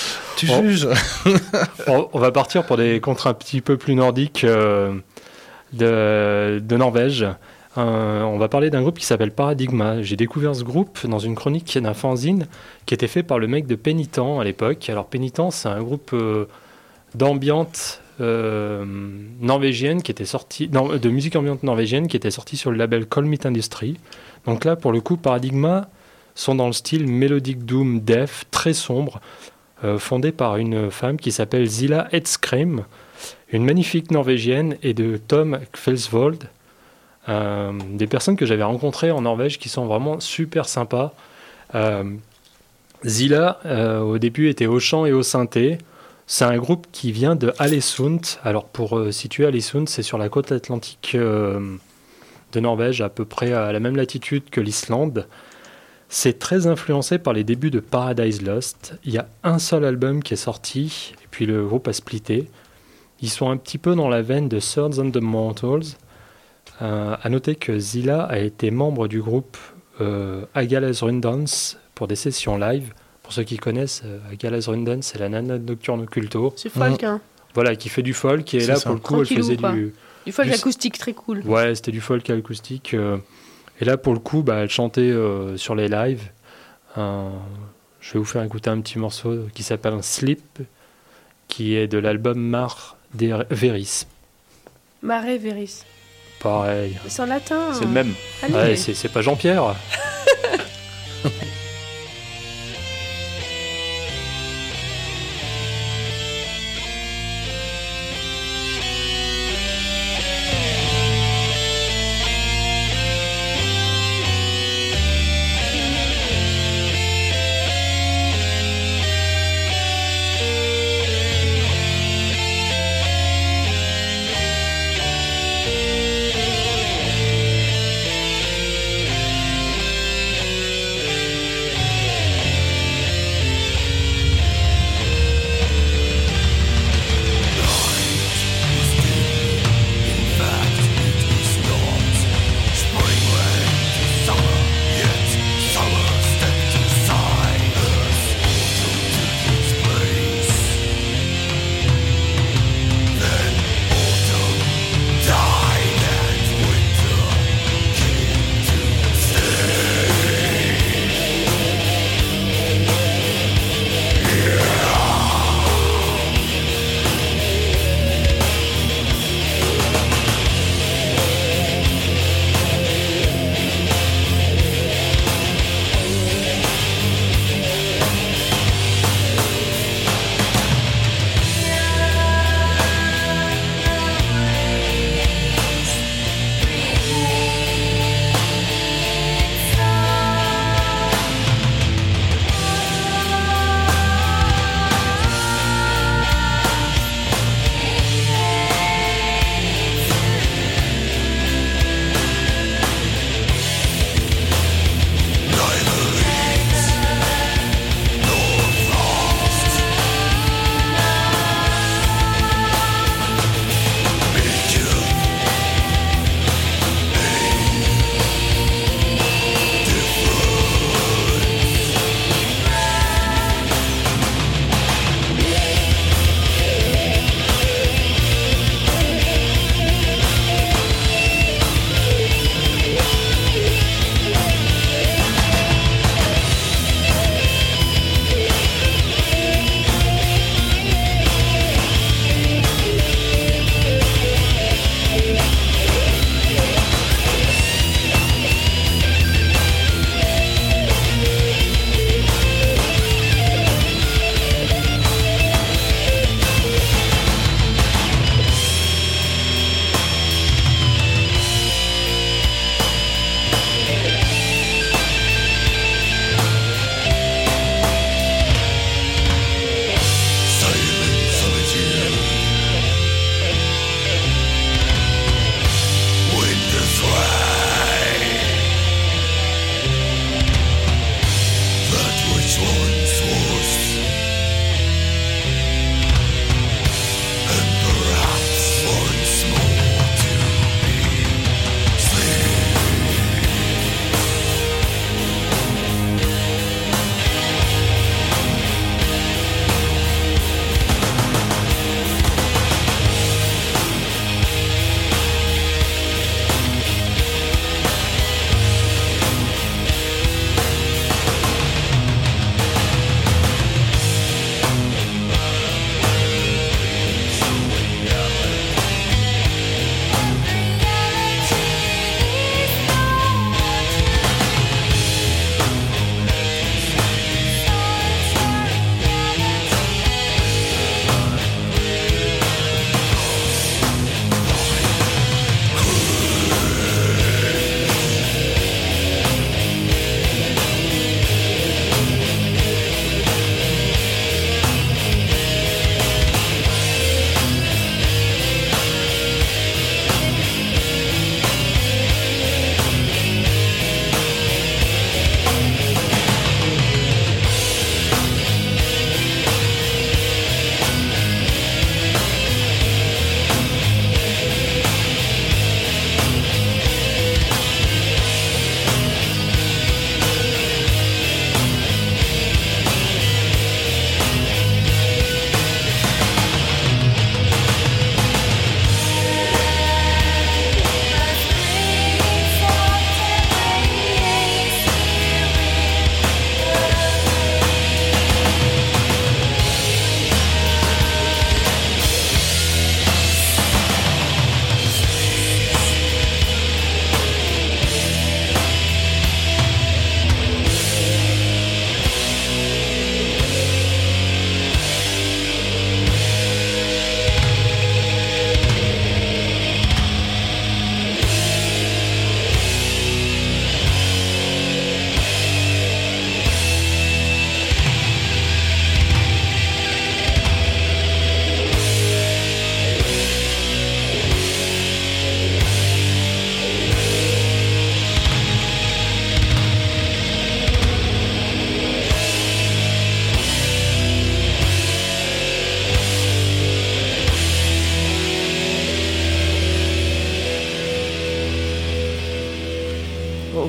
tu Oh. juges. On, on va partir pour des contres un petit peu plus nordiques euh, de, de Norvège. Euh, on va parler d'un groupe qui s'appelle Paradigma. J'ai découvert ce groupe dans une chronique d'un fanzine qui était fait par le mec de Pénitent à l'époque. Alors Pénitent, c'est un groupe euh, d'ambiante euh, norvégienne qui était sorti, non, de musique ambiante norvégienne qui était sorti sur le label Colmit Industry. Donc là, pour le coup, Paradigma sont dans le style Melodic Doom Death, très sombre, euh, fondé par une femme qui s'appelle Zilla Edskrim, une magnifique norvégienne, et de Tom Kvelsvold. Euh, des personnes que j'avais rencontrées en Norvège qui sont vraiment super sympas. Euh, Zilla, euh, au début, était au chant et au synthé. C'est un groupe qui vient de Alesund. Alors, pour euh, situer Alesund, c'est sur la côte atlantique euh, de Norvège, à peu près à la même latitude que l'Islande. C'est très influencé par les débuts de Paradise Lost. Il y a un seul album qui est sorti, et puis le groupe a splitté. Ils sont un petit peu dans la veine de Swords and the Mortals. Euh, à noter que Zilla a été membre du groupe euh, Agalas Rundans pour des sessions live. Pour ceux qui connaissent, euh, Agalas Rundans, c'est la nana nocturne occulto. C'est folk, hein. Voilà, qui fait du folk, et C'est là, ça. pour le coup, elle Tranquillou, faisait quoi. du... Du folk Du- acoustique très cool. Ouais, c'était du folk acoustique. euh, et là, pour le coup, bah, elle chantait euh, sur les lives. Euh, je vais vous faire écouter un petit morceau qui s'appelle Sleep, qui est de l'album Mar Der Veris. Mare Veris. Pareil. C'est en latin. C'est le même. Allez. Ouais, c'est c'est pas Jean-Pierre.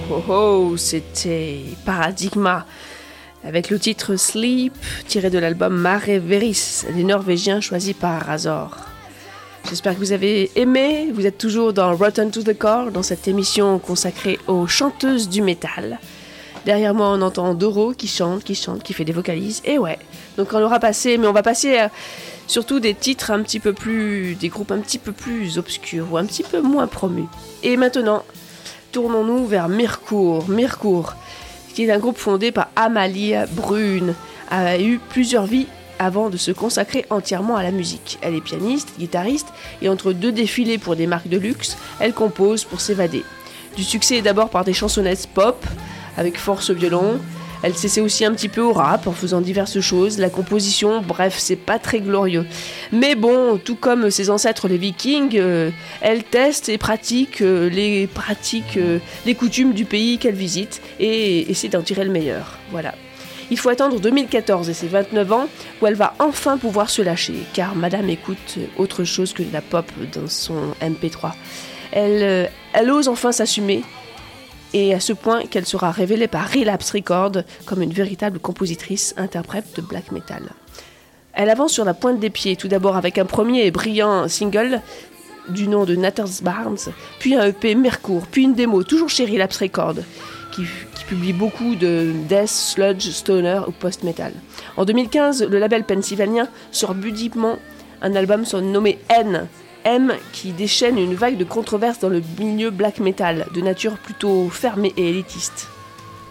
oh, oh, c'était Paradigma, avec le titre Sleep, tiré de l'album Mare Veris, des Norvégiens choisis par Razor. J'espère que vous avez aimé, vous êtes toujours dans Rotten to the Core, dans cette émission consacrée aux chanteuses du métal. Derrière moi, on entend Doro qui chante, qui chante, qui fait des vocalises, et ouais, donc on l'aura passé, mais on va passer à surtout des titres un petit peu plus, des groupes un petit peu plus obscurs, ou un petit peu moins promus. Et maintenant, tournons-nous vers Myrkur. Myrkur, qui est un groupe fondé par Amalie Brune, a eu plusieurs vies avant de se consacrer entièrement à la musique. Elle est pianiste, guitariste, et entre deux défilés pour des marques de luxe, elle compose pour s'évader. Du succès d'abord par des chansonnettes pop, avec force violon. Elle s'essaie aussi un petit peu au rap en faisant diverses choses, la composition, bref, c'est pas très glorieux. Mais bon, tout comme ses ancêtres les Vikings, euh, elle teste et pratique euh, les pratiques, euh, les coutumes du pays qu'elle visite et essaie d'en tirer le meilleur. Voilà. Il faut attendre deux mille quatorze et ses vingt-neuf ans où elle va enfin pouvoir se lâcher, car madame écoute autre chose que de la pop dans son M P trois. Elle, euh, elle ose enfin s'assumer, et à ce point qu'elle sera révélée par Relapse Records comme une véritable compositrice, interprète de black metal. Elle avance sur la pointe des pieds, tout d'abord avec un premier et brillant single du nom de Natters Barnes, puis un E P Myrkur, puis une démo, toujours chez Relapse Records, qui, qui publie beaucoup de death, sludge, stoner ou post-metal. En deux mille quinze, le label pennsylvanien sort budiquement un album surnommé N, M, qui déchaîne une vague de controverses dans le milieu black metal, de nature plutôt fermée et élitiste. Pourquoi ?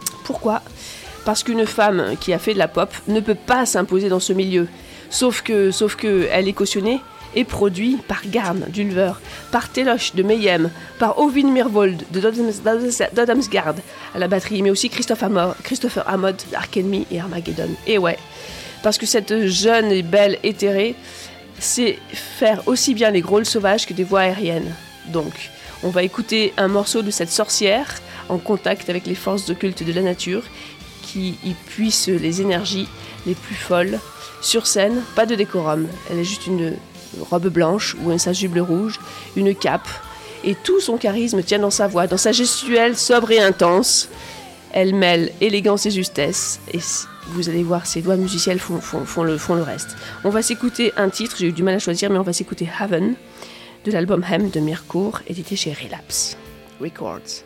Parce qu'une femme qui a fait de la pop ne peut pas s'imposer dans ce milieu. Sauf que, sauf que elle est cautionnée et produite par Garn d'Ulver, par Telosh de Mayhem, par Ovin Myrvold de Dodamsgard à la batterie, mais aussi Christophe Amor, Christopher Amod d'Ark Enemy et Armageddon. Et ouais, parce que cette jeune et belle éthérée c'est faire aussi bien les grôles sauvages que des voix aériennes. Donc, on va écouter un morceau de cette sorcière en contact avec les forces occultes de la nature qui y puissent les énergies les plus folles. Sur scène, pas de décorum. Elle est juste une robe blanche ou un sajuble rouge, une cape. Et tout son charisme tient dans sa voix, dans sa gestuelle sobre et intense. Elle mêle élégance et justesse. Et vous allez voir, ses doigts musiciels font, font, font, le, font le reste. On va s'écouter un titre, j'ai eu du mal à choisir, mais on va s'écouter Haven, de l'album Hem de Myrkur, édité chez Relapse Records.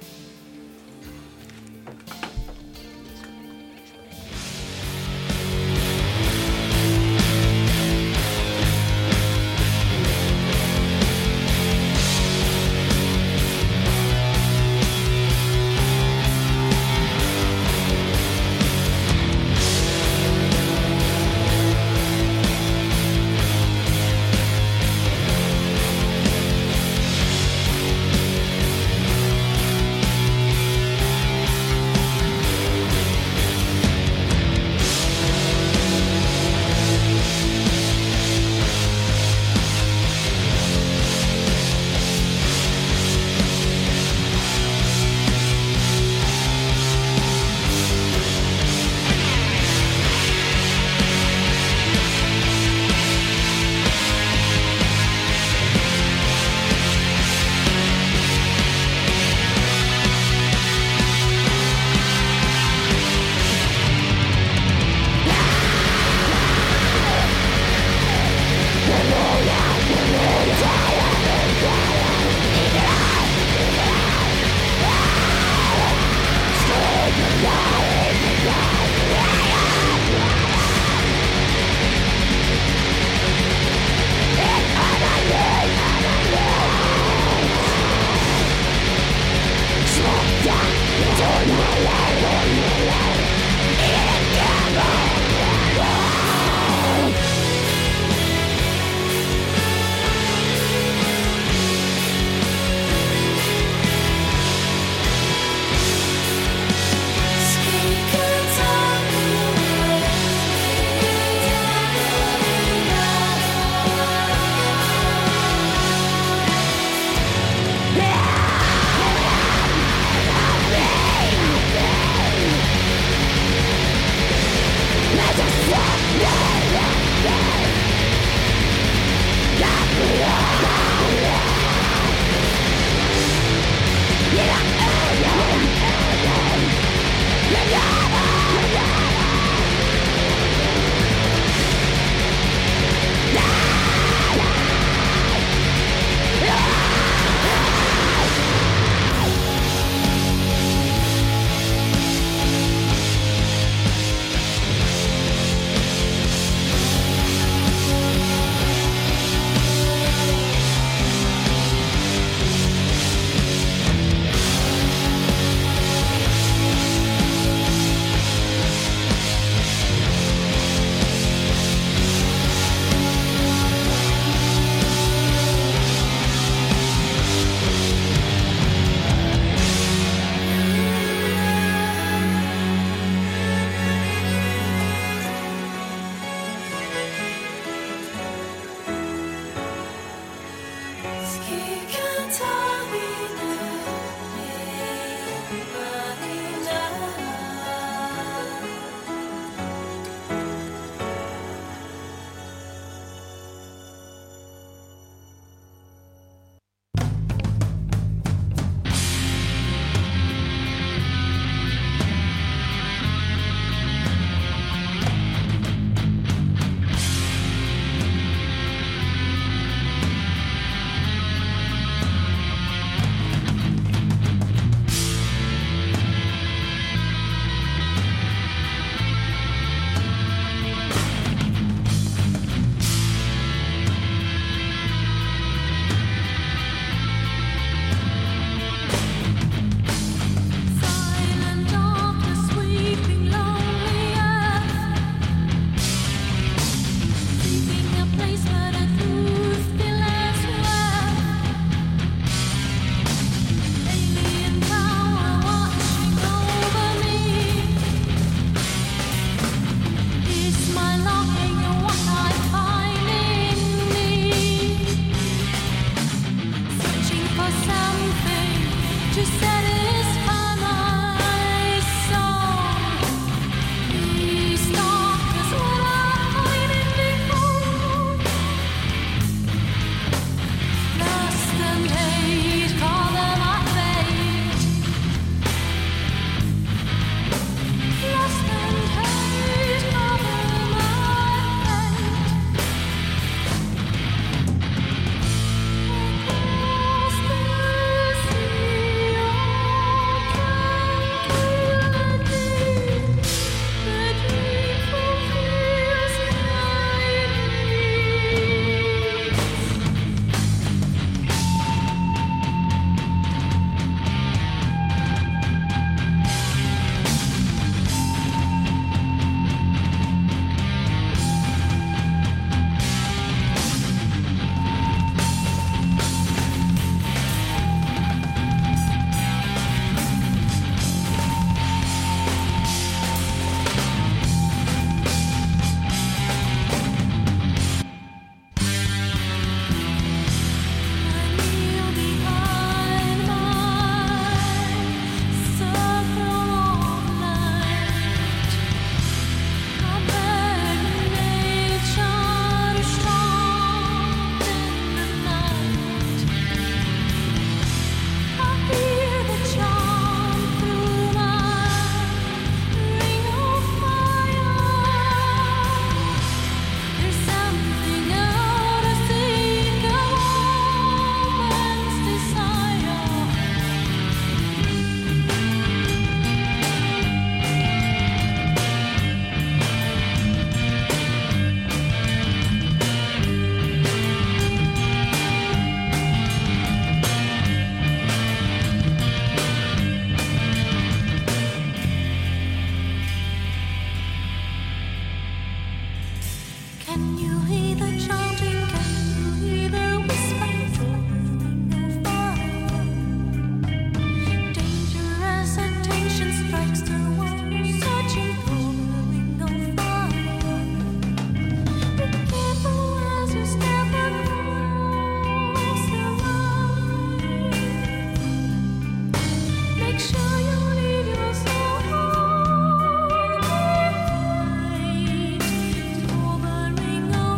Ring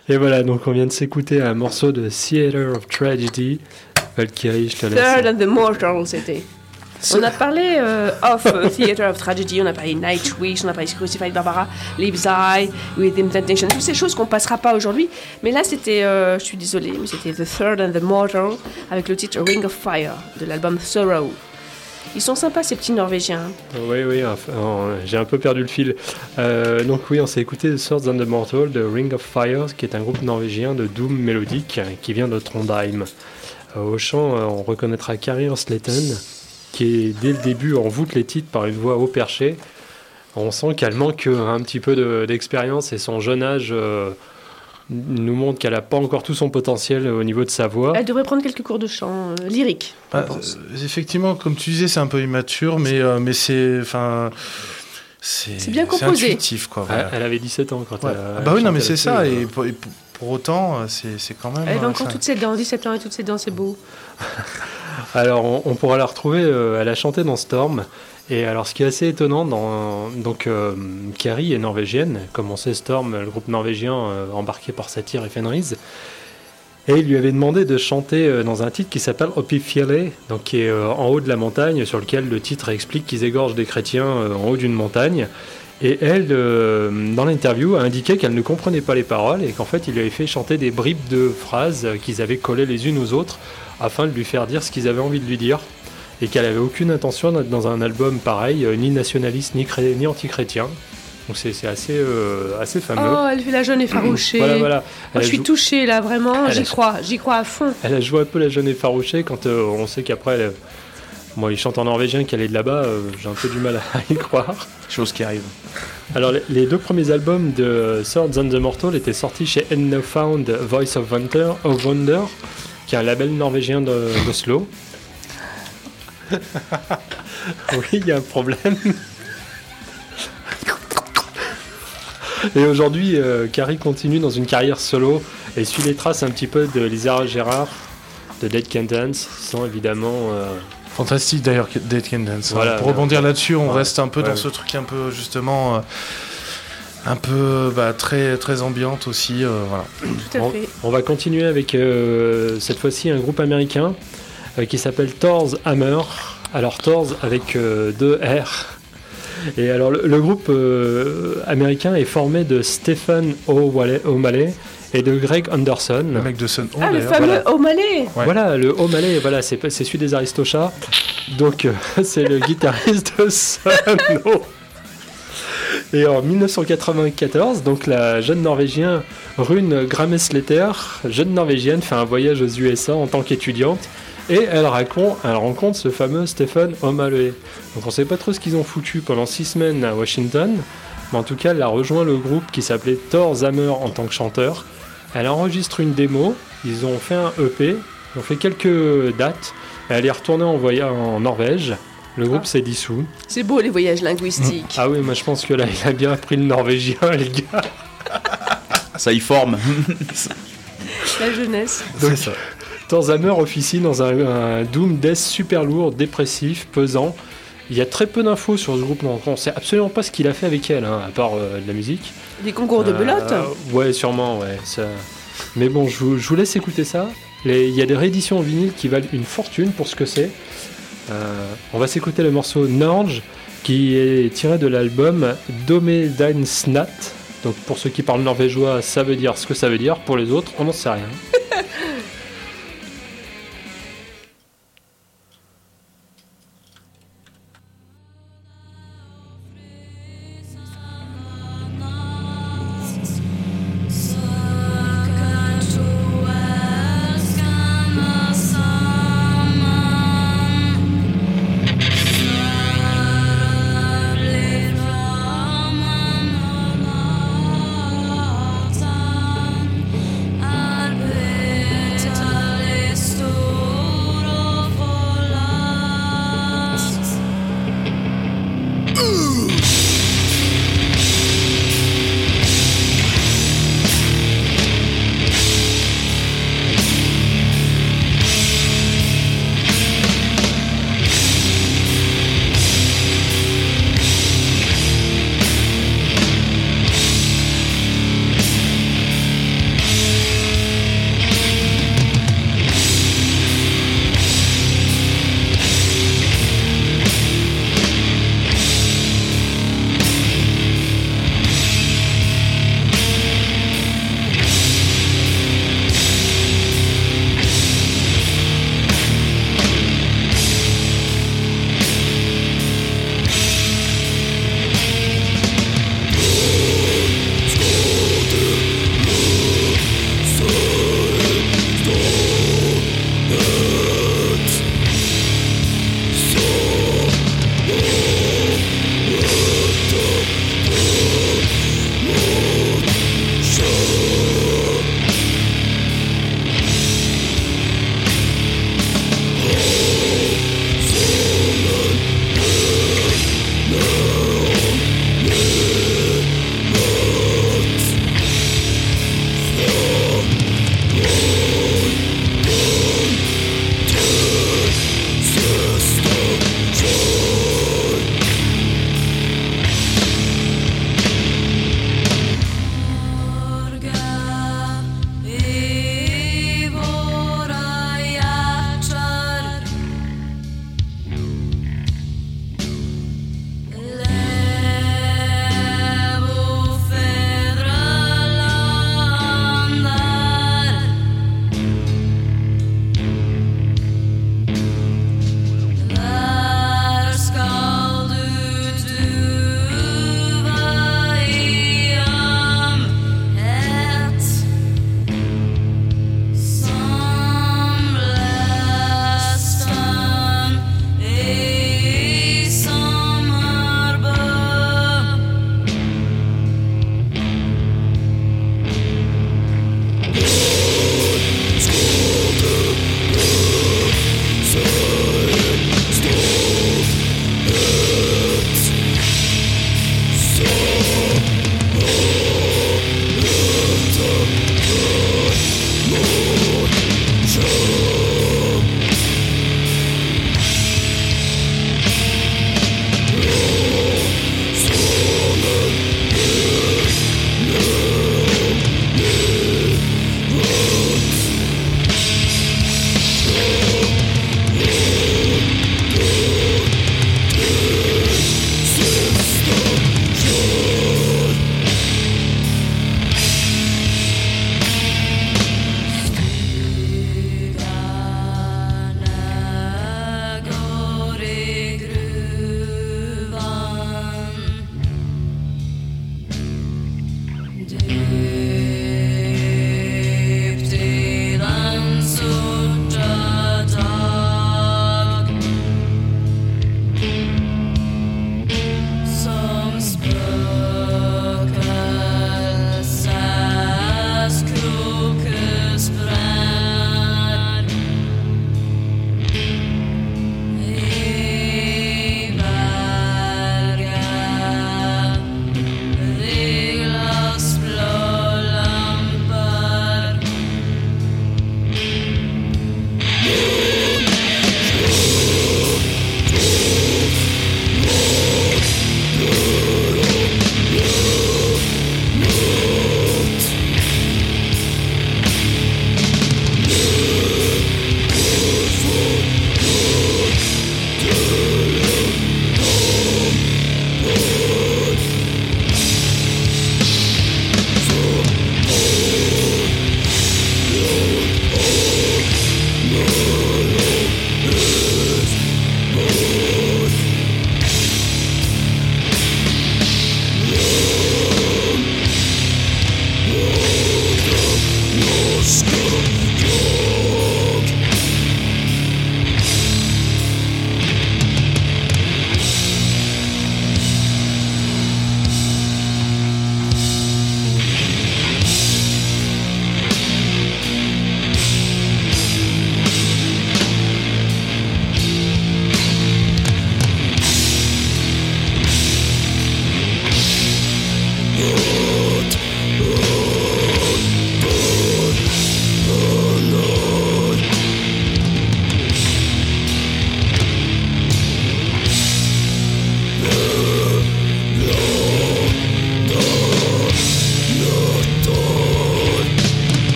Et voilà, donc on vient de s'écouter un morceau de Theater of Tragedy. Valkyrie, je te laisse. Third and the Mortal, c'était. On a parlé euh, of euh, Theater of Tragedy, on a parlé Nightwish, on a parlé Crucified Barbara, Leaves' Within Temptation, toutes ces choses qu'on passera pas aujourd'hui. Mais là, c'était, euh, je suis désolée, mais c'était The Third and the Mortal avec le titre Ring of Fire de l'album Sorrow. Ils sont sympas ces petits Norvégiens. Oui, oui, enfin, euh, j'ai un peu perdu le fil. Euh, donc oui, on s'est écouté The Swords and the Mortal de Ring of Fire, qui est un groupe norvégien de doom mélodique qui vient de Trondheim. Euh, au chant, euh, on reconnaîtra Kari Slayton, qui est dès le début envoûte les titres par une voix haut perchée. On sent qu'elle manque un petit peu de, d'expérience et son jeune âge euh, nous montre qu'elle n'a pas encore tout son potentiel au niveau de sa voix. Elle devrait prendre quelques cours de chant euh, lyrique, je Ah, pense. euh, effectivement, comme tu disais, c'est un peu immature, mais, euh, mais c'est, enfin, c'est, C'est bien composé. C'est intuitif, quoi. Elle, Voilà. elle avait dix-sept ans quand Ouais. elle a Ah bah oui, non, mais chanté c'est là-dessus, ça. euh. Et pour, et pour- pour autant, euh, c'est, c'est quand même. Elle avait euh, encore ça- toutes ses dents, dix-sept ans et toutes ses dents, c'est beau. Alors, on, on pourra la retrouver, euh, elle a chanté dans Storm. Et alors, ce qui est assez étonnant, dans, donc, euh, Kari est norvégienne, comme on sait, Storm, le groupe norvégien euh, embarqué par Satyr et Fenriz. Et il lui avait demandé de chanter euh, dans un titre qui s'appelle Oppi Fjelle, donc qui est euh, en haut de la montagne, sur lequel le titre explique qu'ils égorgent des chrétiens euh, en haut d'une montagne. Et elle, euh, dans l'interview, a indiqué qu'elle ne comprenait pas les paroles et qu'en fait, il lui avait fait chanter des bribes de phrases euh, qu'ils avaient collées les unes aux autres afin de lui faire dire ce qu'ils avaient envie de lui dire. Et qu'elle avait aucune intention d'être dans un album pareil, euh, ni nationaliste, ni, cré- ni anti-chrétien. Donc c'est, c'est assez, euh, assez fameux. Oh, elle fait la jeune effarouchée. Voilà, voilà. Moi, Elle je a suis jou- touchée, là, vraiment. Elle J'y a- crois, j'y crois à fond. Elle a joué un peu la jeune effarouchée quand euh, on sait qu'après, elle, moi, il chante en norvégien, qu'elle est de là-bas, euh, j'ai un peu du mal à y croire. Chose qui arrive. Alors, les, les deux premiers albums de Swords and the Mortal étaient sortis chez End Found Voice of Wonder, of Wonder, qui est un label norvégien de, d'Oslo. Oui, il y a un problème. Et aujourd'hui, euh, Kari continue dans une carrière solo et suit les traces un petit peu de Lisa Gérard, de Dead Can Dance, sans évidemment... euh, Fantastique d'ailleurs, Dead Can Dance. Voilà, Pour rebondir là-dessus, on ouais, reste un peu ouais. dans ce truc un peu justement, euh, un peu bah, très très ambiante aussi. euh, voilà. Tout à on, fait. on va continuer avec euh, cette fois-ci un groupe américain euh, qui s'appelle Thor's Hammer. Alors Thor's avec euh, deux R. Et alors le, le groupe euh, américain est formé de Stephen O'Malley, O'Malley et de Greg Anderson. Le mec de Sun O, Ah, le d'ailleurs. fameux voilà. O'Malley. Ouais. Voilà, le O'Malley, voilà, c'est, c'est celui des Aristochats. Donc, euh, c'est le guitariste de Sun O. Et en dix-neuf cent quatre-vingt-quatorze, donc la jeune Norvégienne Rune Gramesletter, jeune Norvégienne, fait un voyage aux U S A en tant qu'étudiante. Et elle, raconte, elle rencontre ce fameux Stephen O'Malley. Donc on ne sait pas trop ce qu'ils ont foutu pendant six semaines à Washington. Mais en tout cas, elle a rejoint le groupe qui s'appelait Thor's Hammer en tant que chanteur. Elle enregistre une démo, ils ont fait un E P, ils ont fait quelques dates, et elle est retournée en voyage en Norvège. Le groupe Ah. s'est dissous. C'est beau les voyages linguistiques. Ah oui, moi je pense que là, il a bien appris le norvégien, les gars. Ça y forme. La jeunesse. C'est ça. Thor's Hammer officie dans un, un doom death super lourd, dépressif, pesant. Il y a très peu d'infos sur ce groupe, donc on sait absolument pas ce qu'il a fait avec elle, hein, à part euh, de la musique. Des concours de Euh, belote. Ouais, sûrement, ouais. Ça... Mais bon, je vous, je vous laisse écouter ça. Les- Il y a des rééditions en vinyle qui valent une fortune pour ce que c'est. Euh, on va s'écouter le morceau Norge, qui est tiré de l'album Domedine Snat. Donc pour ceux qui parlent norvégeois, ça veut dire ce que ça veut dire. Pour les autres, on n'en sait rien. I'll be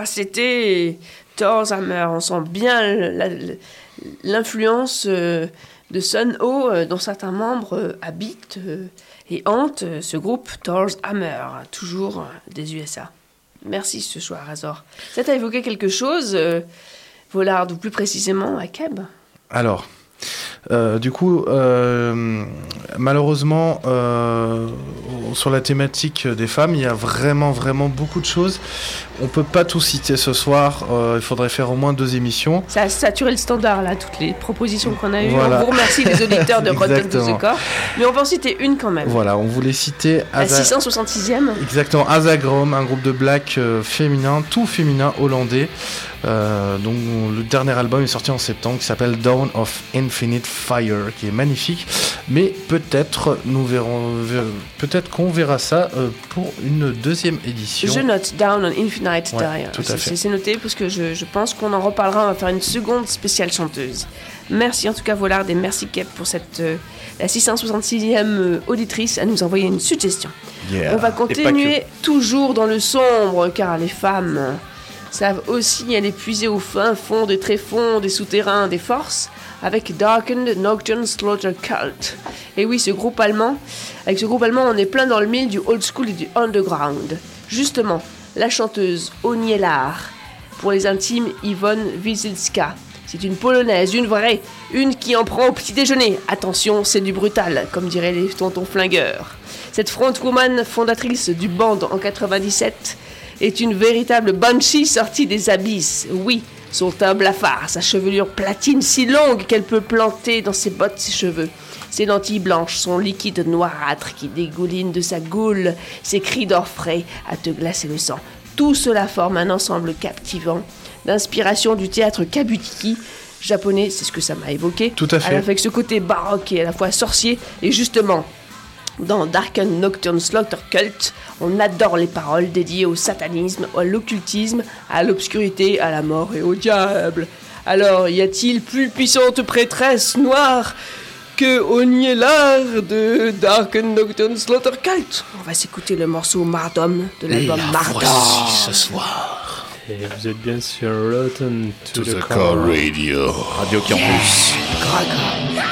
c'était Thor's Hammer. On sent bien la, la, l'influence euh, de Sun Ho, euh, dont certains membres euh, habitent euh, et hantent euh, ce groupe Thor's Hammer, toujours euh, des U S A. Merci ce soir, Razor. Ça t'a évoqué quelque chose, euh, Vollard, ou plus précisément à Keb? Alors, euh, du coup, euh, malheureusement, euh, sur la thématique des femmes, il y a vraiment, vraiment beaucoup de choses. On peut pas tout citer ce soir. Euh, il faudrait faire au moins deux émissions. Ça a saturé le standard, là, toutes les propositions qu'on a eues. Voilà. On vous remercie, les auditeurs de Rotten to the Core. Mais on va en citer une quand même. Voilà, on voulait citer... La Asa... six cent soixante-sixième. Exactement, Azagrom, un groupe de black euh, féminin, tout féminin hollandais. Euh, donc le dernier album est sorti en septembre, qui s'appelle Dawn of Infinite Fire, qui est magnifique. Mais peut-être nous verrons, peut-être qu'on verra ça euh, pour une deuxième édition. Je note Down on Infinite Ouais, Fire. tout à fait. C'est, c'est noté parce que je, je pense qu'on en reparlera. On va faire une seconde spéciale chanteuse. Merci en tout cas Vollard et merci Kep pour cette euh, la six cent soixante-sixième euh, auditrice à nous envoyer une suggestion. Yeah. On va continuer toujours dans le sombre car les femmes euh, savent aussi aller puiser au fin fond des tréfonds, des souterrains, des forces avec Darkened Nocturne Slaughter Cult. Et oui, ce groupe allemand, avec ce groupe allemand, on est plein dans le mille du old school et du underground. Justement, la chanteuse Onielar, pour les intimes Yvonne Wieselska. C'est une polonaise, une vraie, une qui en prend au petit déjeuner. Attention, c'est du brutal, comme diraient les tontons flingueurs. Cette frontwoman fondatrice du band en quatre-vingt-dix-sept est une véritable banshee sortie des abysses. Oui, son teint blafard, sa chevelure platine si longue qu'elle peut planter dans ses bottes ses cheveux. Ses lentilles blanches, son liquide noirâtre qui dégouline de sa goule, ses cris d'orfraie à te glacer le sang. Tout cela forme un ensemble captivant d'inspiration du théâtre kabuki japonais, c'est ce que ça m'a évoqué. Tout à fait. Avec ce côté baroque et à la fois sorcier. Et justement, dans Darkened Nocturne Slaughter Cult, on adore les paroles dédiées au satanisme, à l'occultisme, à l'obscurité, à la mort et au diable. Alors, y a-t-il plus puissante prêtresse noire que Onielar de Darkened Nocturne Slaughter Cult? On va s'écouter le morceau Mardom de l'album Mardom. Voici ce soir. Et vous êtes bien sur Rotten to, To the, the Core. Core Radio. Radio Campus. Gra, gra.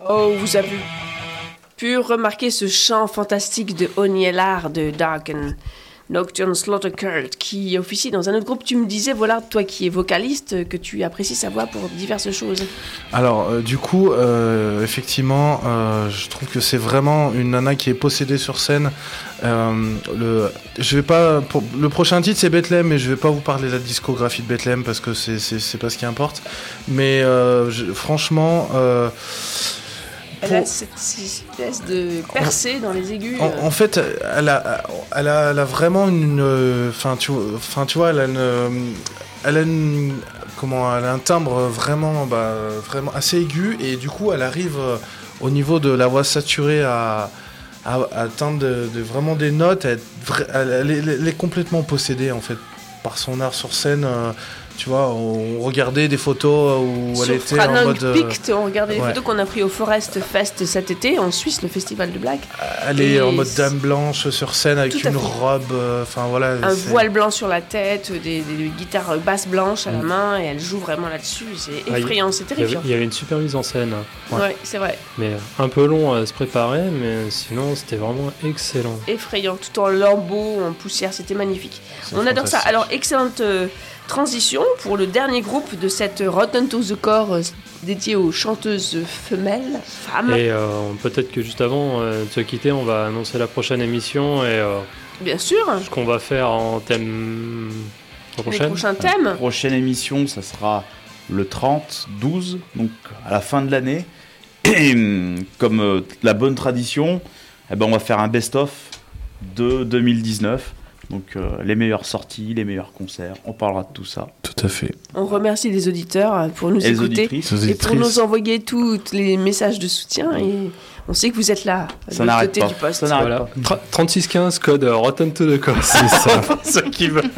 Oh, vous avez pu remarquer ce chant fantastique de Onielard de Darken, Nocturne Slaughter Cult, qui officie dans un autre groupe. Tu me disais, voilà, toi qui es vocaliste, que tu apprécies sa voix pour diverses choses. Alors, euh, du coup, euh, effectivement, euh, je trouve que c'est vraiment une nana qui est possédée sur scène. Euh, le, je vais pas, pour, le prochain titre, c'est Bethlehem, mais je vais pas vous parler de la discographie de Bethlehem parce que c'est, c'est, c'est pas ce qui importe. Mais euh, je, franchement... Euh, Elle a cette espèce de percée dans les aigus. En, en fait, elle a, elle a, elle a vraiment une... Enfin, tu, tu vois, elle a une... Elle a, une, comment, elle a un timbre vraiment, bah, vraiment assez aigu. Et du coup, elle arrive euh, au niveau de la voix saturée à, à, à atteindre de, de vraiment des notes. Elle, elle, elle, est, elle est complètement possédée, en fait, par son art sur scène. Euh, Tu vois, on regardait des photos où Sur elle était Frank en mode... Euh... Pict, on regardait les ouais. photos qu'on a prises au Forest Fest cet été, en Suisse, le festival de blagues. Elle Et est en mode dame blanche sur scène avec Tout à une fait. robe, enfin euh, voilà. Un c'est... voile blanc sur la tête, des, des guitares basses blanches à la main, et elle joue vraiment là-dessus. C'est effrayant, c'est Il y, avait, terrifiant. il y avait une super mise en scène. Ouais, ouais c'est vrai. Mais un peu long à se préparer, mais sinon c'était vraiment excellent. Effrayant, tout en lambeaux, en poussière, c'était magnifique. C'est On adore ça. fantastique. Alors, excellente euh, transition pour le dernier groupe de cette Rotten to the Core euh, dédiée aux chanteuses femelles, femmes. Et euh, peut-être que juste avant euh, de se quitter, on va annoncer la prochaine émission et euh, Bien sûr, ce qu'on va faire en thème la les prochaine. prochains thèmes. Prochaine émission, ça sera le trente douze, donc à la fin de l'année. Et comme euh, la bonne tradition, eh ben, on va faire un best-of de deux mille dix-neuf. Donc euh, les meilleures sorties, les meilleurs concerts, on parlera de tout ça. Tout à fait. On remercie les auditeurs pour nous Et les écouter auditrices, Les et pour auditrices. nous envoyer tous les messages de soutien. Et on sait que vous êtes là, de ça l'autre n'arrête côté pas. du poste. Ça n'arrête Voilà. pas. Tra- trente-six quinze, code euh, Rotten to the Core. C'est ça. Pour ceux qui veulent.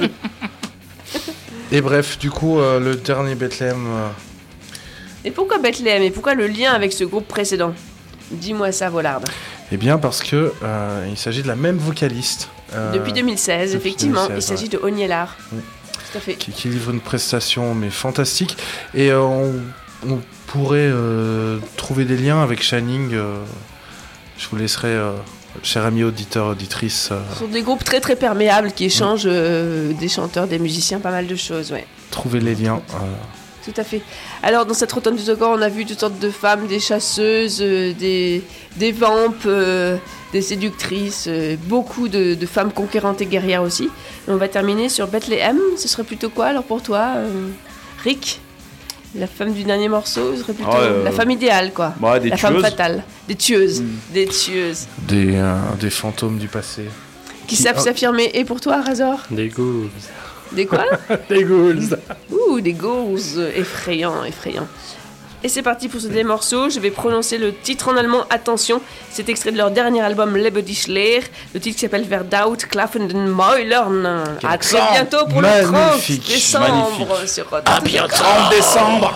Et bref, du coup, euh, le dernier Bethlehem... euh, Et pourquoi Bethlehem? Et pourquoi le lien avec ce groupe précédent? Dis-moi ça, Vollard. Eh bien, parce que euh, il s'agit de la même vocaliste. euh, Depuis deux mille seize, depuis effectivement, deux mille seize, il s'agit de Onielard. Oui. Tout à fait. qui, qui livre une prestation mais fantastique. Et euh, on, on pourrait euh, trouver des liens avec Shining. euh, je vous laisserai, euh, cher ami auditeur, auditrice, euh, Ce sont des groupes très très perméables qui échangent euh, des chanteurs, des musiciens, pas mal de choses, ouais. trouver les liens. euh, Tout à fait. Alors, dans cette Rotten to the Core, on a vu toutes sortes de femmes, des chasseuses, euh, des, des vampes, euh, des séductrices, euh, beaucoup de, de femmes conquérantes et guerrières aussi. Et on va terminer sur Bethlehem. Ce serait plutôt quoi alors pour toi, euh, Rick? La femme du dernier morceau, ce serait plutôt Ouais, euh, la femme idéale, quoi. Bah, des la femme tueuses. fatale. Des tueuses. Mm. Des tueuses. des, euh, des fantômes du passé. Qui, Qui- savent oh. s'affirmer. Et pour toi, Razor? Des ghouls. Des quoi? Des ghouls. Ouh, des ghouls effrayants, effrayants. Et c'est parti pour ce dernier morceau. Je vais prononcer le titre en allemand. Attention, c'est extrait de leur dernier album Lebendig Leer. Le titre qui s'appelle Verdaut Klaffenden Mäulern. Quel À très accent bientôt pour le trente magnifique, décembre magnifique. sur Rotten to the Core. trente décembre.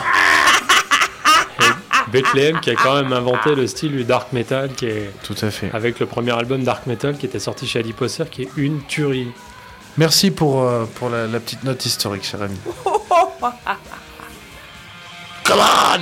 Et Bethlehem qui a quand même inventé le style du dark metal qui est Tout à fait. avec le premier album dark metal qui était sorti chez Adiposer qui est une tuerie. Merci pour, euh, pour la, la petite note historique, cher ami. Come on!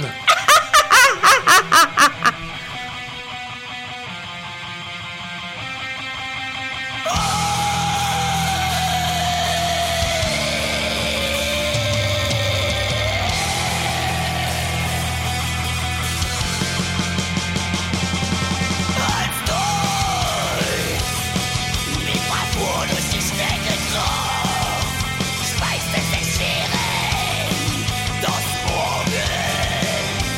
Speist es sich Scheren, das Morgen.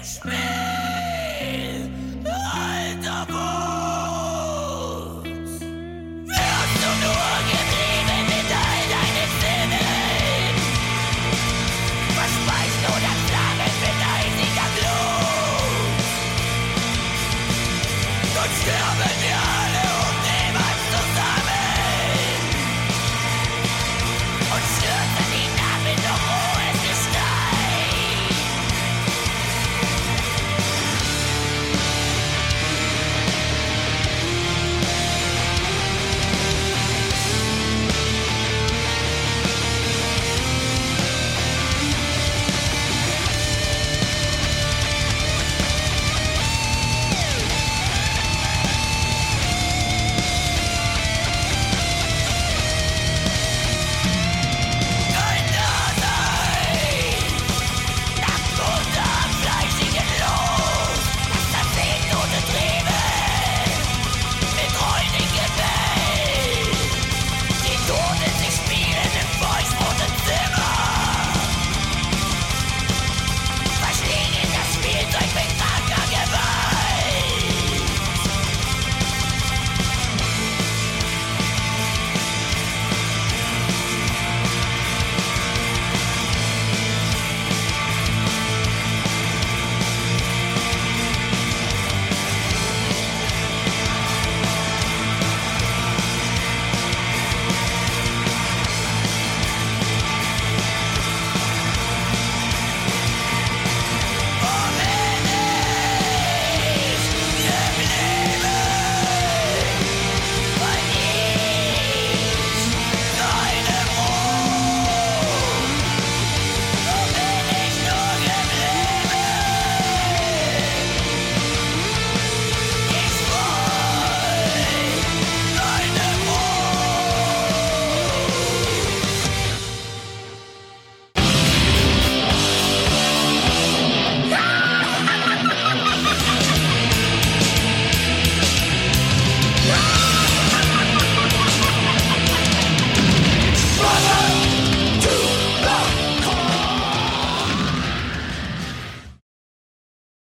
Expert.